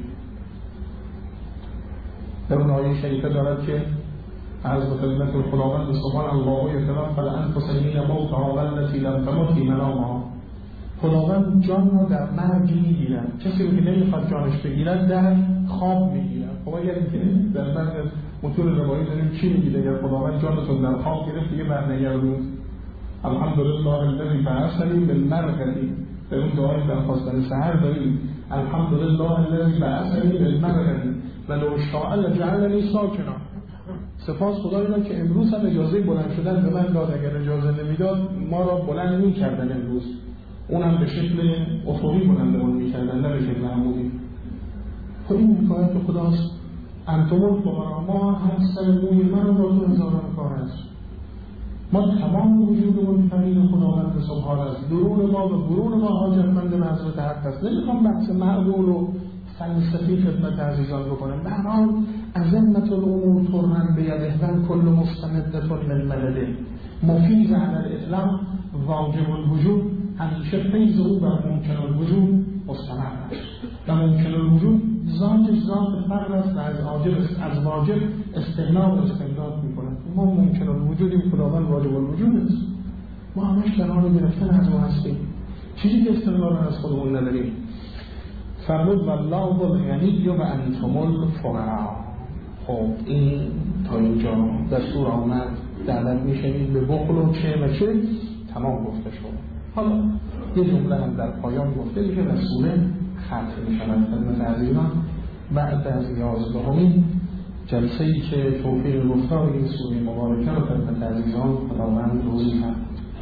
در اون آیه شریفه دارد که از خدمت خداوند سبحان الله یتوفی الانفس حین موتها والتی لم تمت فی منامها. خداوند جان را در مرگ میگیرد. کسی که نمیخواد جانش بگیرد در خواب میگیرد. خب اگر در مرگ متون روایی داریم چی میگید؟ اگر خداوند جانتون در خواب گرفت دیگه برنگردون. الحمدلله الذی بعثنی بالمرقد. به اون دعای درخواستن سحر داریم الحمدلله الذی بعثنی بالمرقد ولو شاء لجعلنی ساکنا. سپاس خدای را که امروز هم اجازه بلند شدن به من داد. اگر اجازه نمیداد ما را بلند میکردن امروز. اونم به شکل افقی بلندمون میکردن نه به شکل عمودی. خب این حکایت خداست. انتم الفقراء. ما هر سر موی من را با تو هزاران کار است. ما تمام وجودمون فقیر خداوند سبحان است. درون ما و برون ما حاجتمند به حضرت حق است. نمیخوام بحث معقول و فلسفی خدمت عزیزان بکنم. به هر حال عظمت الامور ترن بیده و کل مستمدة للمدد. مفیض علی الاطلاق واجب الوجود. همیشه فیض او بر ممکن الوجود مستمر است و ممکن الوجود ذاتش ذات فرد است و از واجب از واجب استغنا و استمداد می‌کند. ما ممکن الوجودیم، خداوند واجب الوجود است. ما همش کنار گرفتن از او هستیم. چیزی که استغنا از خودمون نداریم. فرمود والله الغنی و انتم الفقراء. خب این تا اینجا دستور آمد دعوت میشنید به بخل و چه و چه تمام گفته شد. حالا یه جمله هم در پایان گفته میشه و سوره ختم میشود خدمت عزیزان بعد از یازدهمین جلسه ای که توفیق گفتار این سوره مبارکه رو خدمت عزیزان خداوند روزی کرد.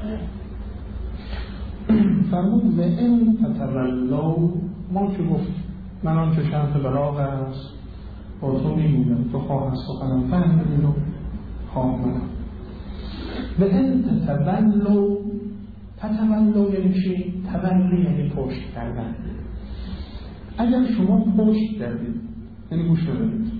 فرمود و این تتولوا. ما که گفت من آنچه شرط بلاغ است با تو میگویم، تو خواه از سخنم فهمیدی و خواه منم. و این تتولوا. تتولوا یعنی چی؟ تولی یعنی پشت کردن. اگر شما پشت کردید یعنی گوش بدید.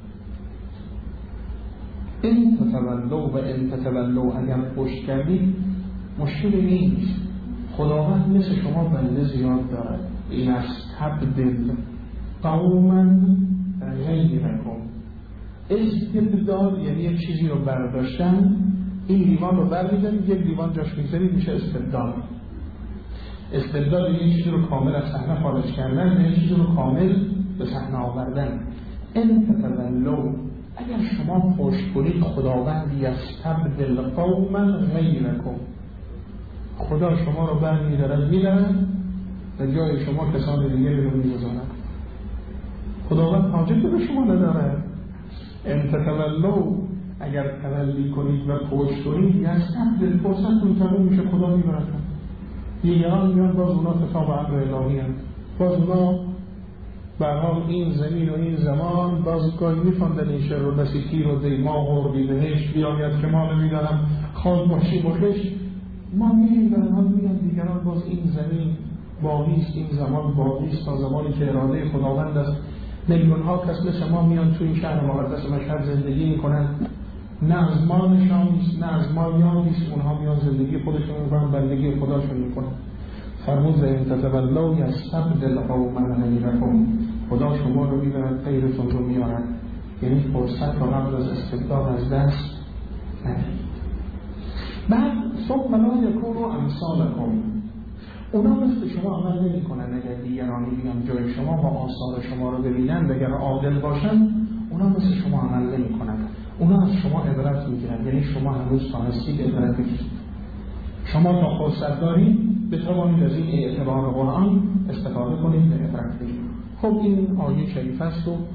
این تتولوا و این تتولوا اگر پشت کردید مشکلی نیست. خداوند مثل شما بنده زیاد دارد. این از تبدل قوما غیرکم. استبدال یعنی یک چیزی رو برداشتن، این لیوان رو برمی‌دارید یک لیوان جاش می‌ذارید میشه استبدال. استبدال یعنی یک چیزی رو کامل از صحنه خارج کردن، یک چیزی رو کامل به صحنه آوردن. ان تتولوا اگر شما پشت کنید خداوند یستبدل قوما غیرکم. خدا شما رو برمی‌دارد می‌دارد و جای شما کسان دیگری رو می‌گذارد. خداوند حاجت به شما ندارد. ان تتولوا اگر تولی کنید و پشت کنید یستبدل فرصتتون تموم میشه، خدا میبرتون. دیگران میان باز اونا کتاب امر الهی هست، باز اونا برحال این زمین و این زمان باز گاهی میفاندن این شر و بسیطی رو دی ما غربی بهش بیاید که ما نمیدارم خواهد باشی بخش. ما میریم برحال میگن دیگران باز این زمین باقیست، این زمان باقیست تا زمانی که اراده خداوند است. میلیون ها کس مثل ما میان توی این شهر مقدس مشهد زندگی میکنن نه از ما نشان نیست، نه از ما یاد نیست. اونها میان زندگی خودشون میکنن، بندگی خداشون میکنن. فرمود ان تتولوا یستبدل قوما غیرکم، خدا شما رو میبرد غیرتون رو میارد. یعنی فرصت رو قبل از استبداد از دست ندهید. بعد ثم لا یکونوا امثالکم، اونا مثل شما عمل نمی کنن. اگر دیگرانی بیان جای شما و آثار شما رو ببینن، اگر عادل باشن، اونا مثل شما عمل نمی کنن. اونا از شما عبرت میگیرن. یعنی شما هنوز تانستید عبرت بگیرید. شما تا فرصت دارید بتوانید از این اعتبار قرآن استفاده کنید به عبرت بگیرید. خب این آیه شریف است و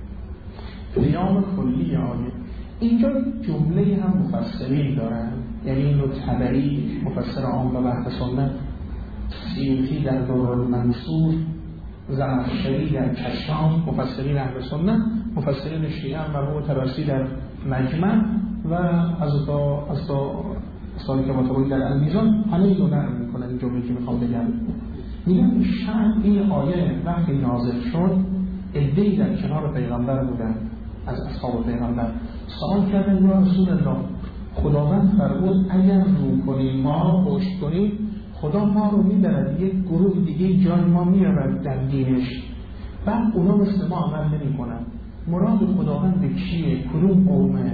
قیام کلی آیه. اینجا جمله هم مفسرین دارن، یعنی اینو طبری مفسر عام و بحث سنت، سیوطی در دورالمنصور، زمخشری در کشام، مفسرین اهل سنت، مفسرین شیعه مرحوم طبرسی در مجمع و از تا از تا سالی که مطابقی در المیزان، همه اینو نرم میکنن. این جمله که میخوام بگم میگن شاید این آیه وقتی نازل شد عده‌ای در کنار پیغمبر بودن از اصحاب پیغمبر سوال کردن یا رسول الله، خداوند فرمود اگر رو کنیم ما پشت کنیم خدا ما رو میبرد یک گروه دیگه جای ما میرود در دینش. بعد اونا مثل ما عمل نمی کنن. مراد خداوند به کیه؟ کدوم قومه؟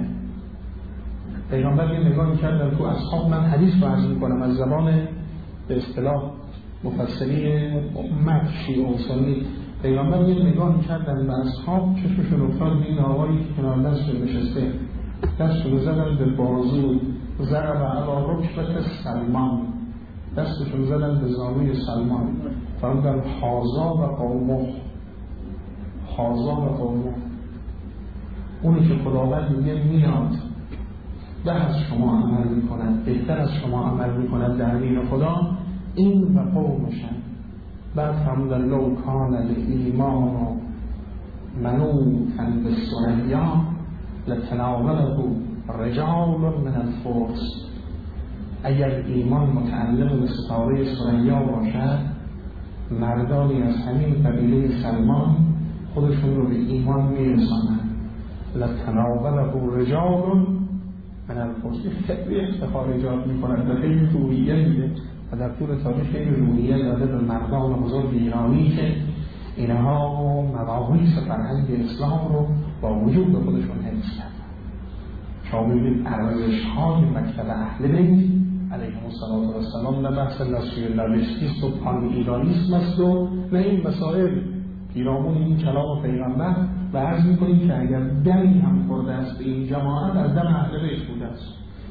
پیغمبر یه نگاه کردن تو اصحاب. من حدیث رو عرض میکنم از زبان به اصطلاح مفسری امت شیعه و سنی. پیغمبر یه نگاه کردن به اصحاب، چشمشون افتاد به این آقایی که کنار دستشون نشسته، دستشون زدن به بازو، ضرب علی رکبت سلمان، دستشون زدن به زانوی سلمان. فرمودن حاضا و قومه، حاضا و قومه، اونی که خداوند میگه میاد به از شما عمل میکند، بهتر از شما عمل میکند در دین خدا، این و قومشن. بعد فرمودن لو کان الایمان منوطا بالثریا لتناوله رجال من الفرس. اگر ایمان متعلق به ستاره ثریا باشد، مردانی از همین قبیله سلمان خودشون رو به ایمان میرسانند. لتناوله رجال من الفرس. خیلی افتخار ایجاد میکنند و خیلی روحیه میده و در طول تاریخ خیلی روحیه داده به مردان بزرگ ایرانی که اینها مباحث فرهنگ اسلام رو با وجود به خودشون حفظ کردن. شما ببینید ارزش‌های مکتب اهل بیت علیهم السلام نه بحث ناسیونالیسم و پان ایرانیسم است و نه این مسائل پیرامون این کلام پیغمبر. و عرض می‌کنیم که اگر دمی هم خورده است به این جماعت از دم اهل بیت بوده است.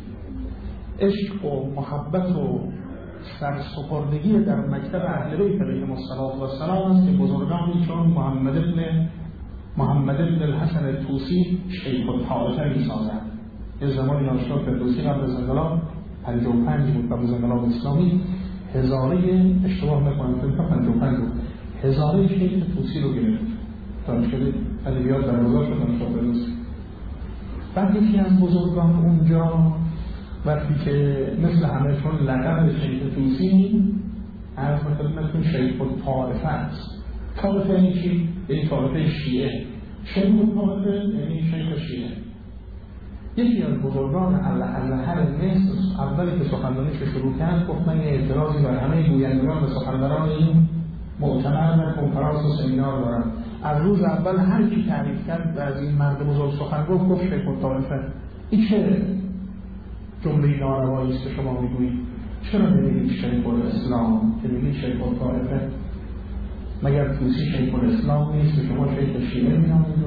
عشق و محبت و سرسپردگی در مکتب اهل بیت علیهم السلام است که بزرگانی چون محمد ابن محمد ابن الحسن الطوسی شیخ الطائفه می‌سازند. یه زمانی آشنا فردوسی قبل از انقلاب پنجاه و پنج بود، قبل از انقلاب اسلامی هزاره اشتباه نکنم تا پنجاه و پنج بود، هزاره شیخ طوسی رو گرفت. دانشگاه ادبیات برگزار شد دانشگاه فردوسی. بعد یکی از بزرگان اونجا وقتی که مثل همه چون لقب شیخ طوسی عرض خدمتتون شیخ الطائفه است. طائفه یعنی چی؟ یعنی طائفه شیعه. شیخ الطائفه یعنی شیخ شیعه. یکی از بزرگان الازهر مصر اولی که سخنرانیش شروع کرد گفت من یه اعتراضی بر همه گویندگان و سخنران این مؤتمر و کنفرانس و سمینار دارم. از روز اول هر کی تعریف کرد از این مرد بزرگ سخن گفت گفت شیخ الطائفه. این چه جمله ناروایی است که شما میگویید؟ چرا نمیگید شیخ الاسلام که میگید شیخ الطائفه؟ مگر طوسی شیخ الاسلام نیست که شما شیخ شیعه می‌نامید؟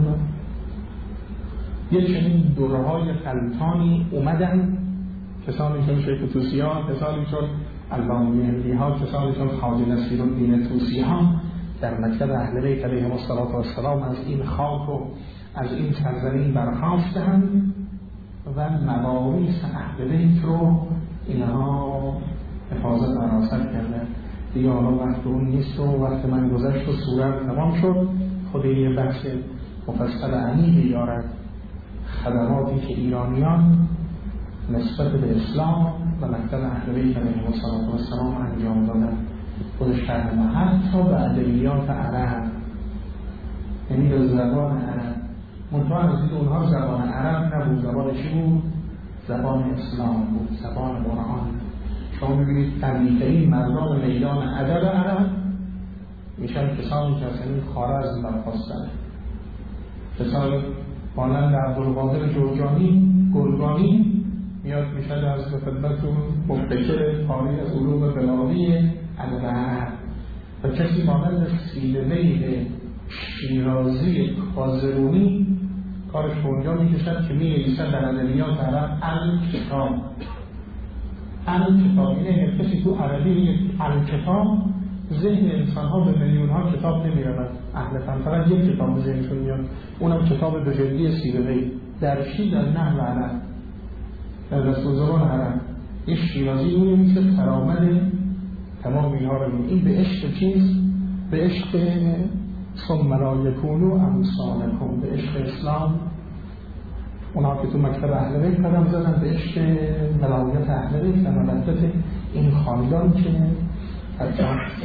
یه چنین دوره‌های خلطانی اومدن، کسانی چون شیخ طوسی ها، کسانی چون علامه مهدی ها، کسانی چون خواجه نصیرالدین طوسی ها در مکتب اهل بیت علیهم السلام از این خاک و از این سرزمین برخاستند و مواریث اهل بیت رو اینها حفاظت و حراست کردن. دیگه حالا وقت اون نیست و وقت من گذشت و صورت تمام شد. خود یه بحث مفصل عمیقی دارد. خدماتی که ایرانیان نسبت به اسلام و مکتب اهل بیت علیهم السلام انجام دادن خودش کردن، حتی به ادبیات عرب، یعنی به زبان عرب. منطقه از دید اونها زبان عرب نبود، زبان چی بود؟ زبان اسلام بود، زبان قرآن. شما ببینید قوی‌ترین مردان میدان ادب عرب میشن کسانی که از این خوارزم برخواستن، کسانی مانند عبدالقادر جرجانی گرگانی میاد میشن از خدمتتون مبتکر کاری از علوم بلاغی ادب عرب، و کسی مانند سیلویه شیرازی کازرونی کارش به اونجا میکشد که می‌نویسن در ادبیات عرب الکتاب. الکتاب اینه کسی تو عربی میگه الکتاب، ذهن انسان ها به میلیون ها کتاب نمیرود، اهل فن فقط یک کتاب به ذهنشون میاد، اونم کتاب دو جلدی سیلوی در چی؟ در نحو عرب، در دستور زبان عرب. این شیرازی اونی میشه فرامد تمام اینها رو میگه. این به عشق چیز؟ به عشق ثم لا یکونوا امثالکم، به عشق اسلام. اونا که تو مکتب اهل بیت قدم زدن به عشق ولایت اهل بیت و مودت این خاندان که حتی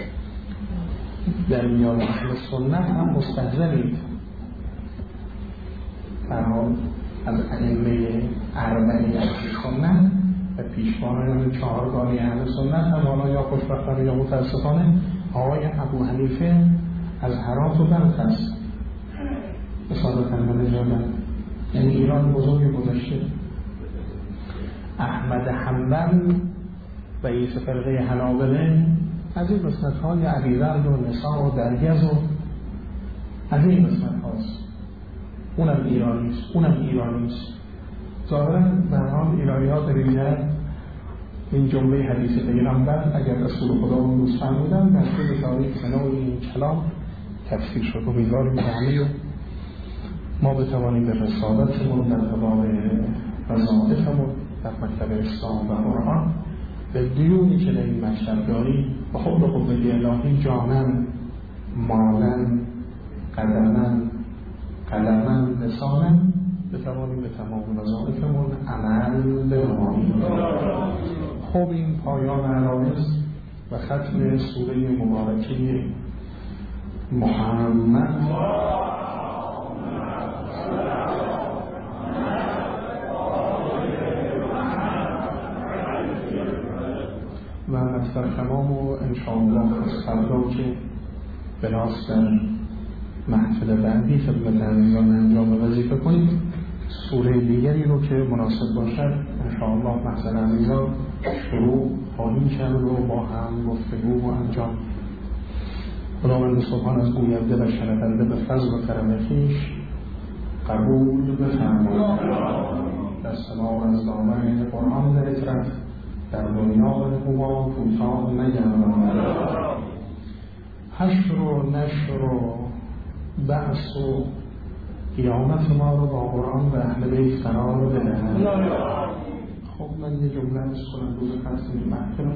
در میان اهل سنت هم مستحضرید. در حال از ائمه اربعه اهل سنت و پیشوان چهارگانه اهل سنت هم حالا یا خوشبختانه یا متاسفانه آقای ابو حنیفه از هرات و بلخ است، اصالتا و نجابت، یعنی ایران بزرگ گذشته. احمد حنبل رئیس فرقه حنابله از این قسمت های علیرضا و نسا و درگز و از این قسمت هاست، اونم ایرانیست، اونم ایرانیست. ظاهرا در حال ایرانی ها دریجه این جمله حدیث پیغمبر اگر رسول خدا اون روز فرمودن در طول تاریخ سنو این کلام تفسیر شد. امیدواریم همه و ما بتوانیم به رسالتمون در باب وظایفمون در مکتب اسلام و قرآن به دیونی که در این مکتب داریم و خود به قوت الهی جانن، مالن، قدمن، قلمن، لسانن بتوانیم به تمام وظایفمون عمل بنماییم. خب این پایان عرایض و ختم سوره مبارکه محمد و مطلب تمام و انشاءالله از فردا که بلاس در محفل بعدی خدمت عزیزان انجام وظیفه کنید، سوره دیگری رو که مناسب باشد انشاءالله محضر عزیزان شروع خواهیم کرد و با هم گفتگو و انجام. خداوند سبحان از گوینده و شنونده به فضل و کرم خویش قبول بفرماید. در سماع از دامن قرآن در اطرف در دنیا و نقوبا کوتاه نگرداند. حشر و نشر و بحث و قیامت ما رو با قرآن و اهل بیت قرار بدهند. خب من یه جمله از کنم روز ختم محفل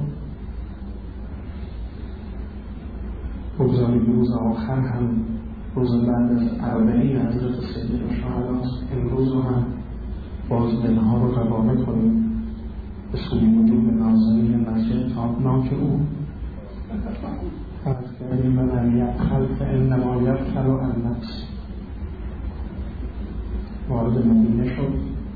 بگذارید روز آخر هم روز بعد از اربعین حضرت سید الشهداست. امروز رو هم باز دلها رو روانه کنیم به سوی وجود نازنین مسجد تابناک او. از کردیم من یبخل فانما یبخل عن نفسه. وارد مدینه شد،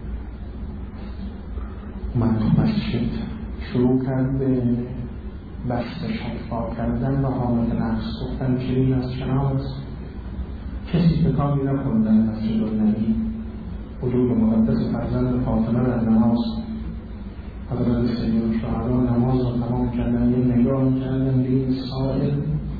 اومد مسجد، شروع کرد به بحث شفا کردن و حالت نفس، گفتن چنین از شناس کسی تکانی نکن در مسجد النبی. وجود مقدس فرزند فاطمه در نماز، حضرت سید الشهدا نماز رو تمام کردن، یه نگاه کردن به این سائل،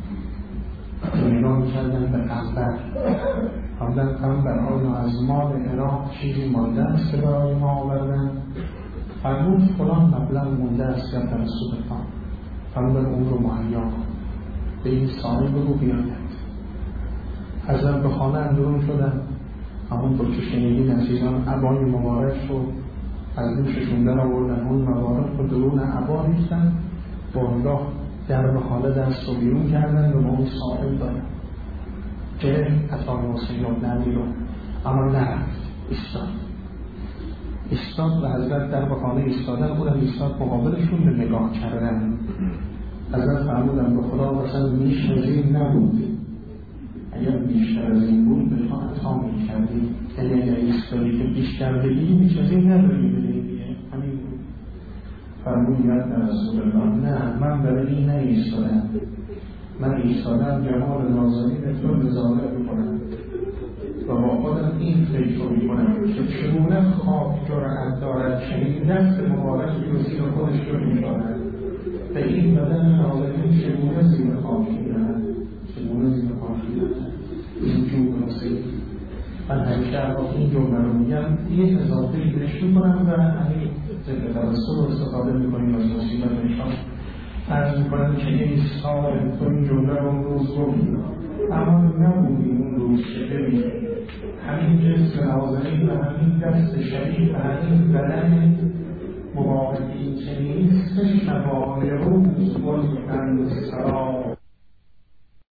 نگاه کردن به قنبر، حالا قنبر آیا از مال عراق چیزی مانده است که برای ما آوردن؟ فرمود فلان مبلغ مونده است یا توسط خان. فرمودن اون رو مهیا کن، به این سائل بگو بیاید. حضرت به خانه اندرون شدن، همونطور که شنیدین عزیزان عبای مبارک رو از دوششون در آوردن، اون مبارک رو درون عبا ریختن، با نگاه در به حال دست رو بیرون کردن و به اون سائل دادن که عطای حسین ابن علی رو، اما نرفت، ایستاد ایستاد و حضرت در به خانه ایستادن، اونم ایستاد مقابلشون به نگاه کردن. حضرت فرمودن به خدا واسه میشنزی نبود، اگر بیشتر از این بود به تو عطا میکردی، یعنی اگر ایستادی که بیشتر بگی هیچ از این نداری بدهی دیگه، همین بود. فرمود یا رسول الله نه، من برای این نایستادم، من ایستادم جمال نازنین تو نظاره بکنم و با خودم این فکر رو میکنم که چگونه خاک جرأت دارد چنین دست مبارکی رو زیر خودش رو میدارد و این بدن نازنین چگونه زیر خاک میدارد، چگونه زیر خاک میدارد. این جمله رسید من همیشه اما این جمله رو میگم یه اضافه بهش میکنم و همین ذکر توسل رو استفاده میکنیم از مصیبت نشان عرض میکنم که این سال تو این جمله رو اون روز گفتیم اما نبودیم اون روز که ببینیم همین جسم نازنین و همین دست شریف و همین بدن مبارکی چنین سه شبانه روز بزرگند سلام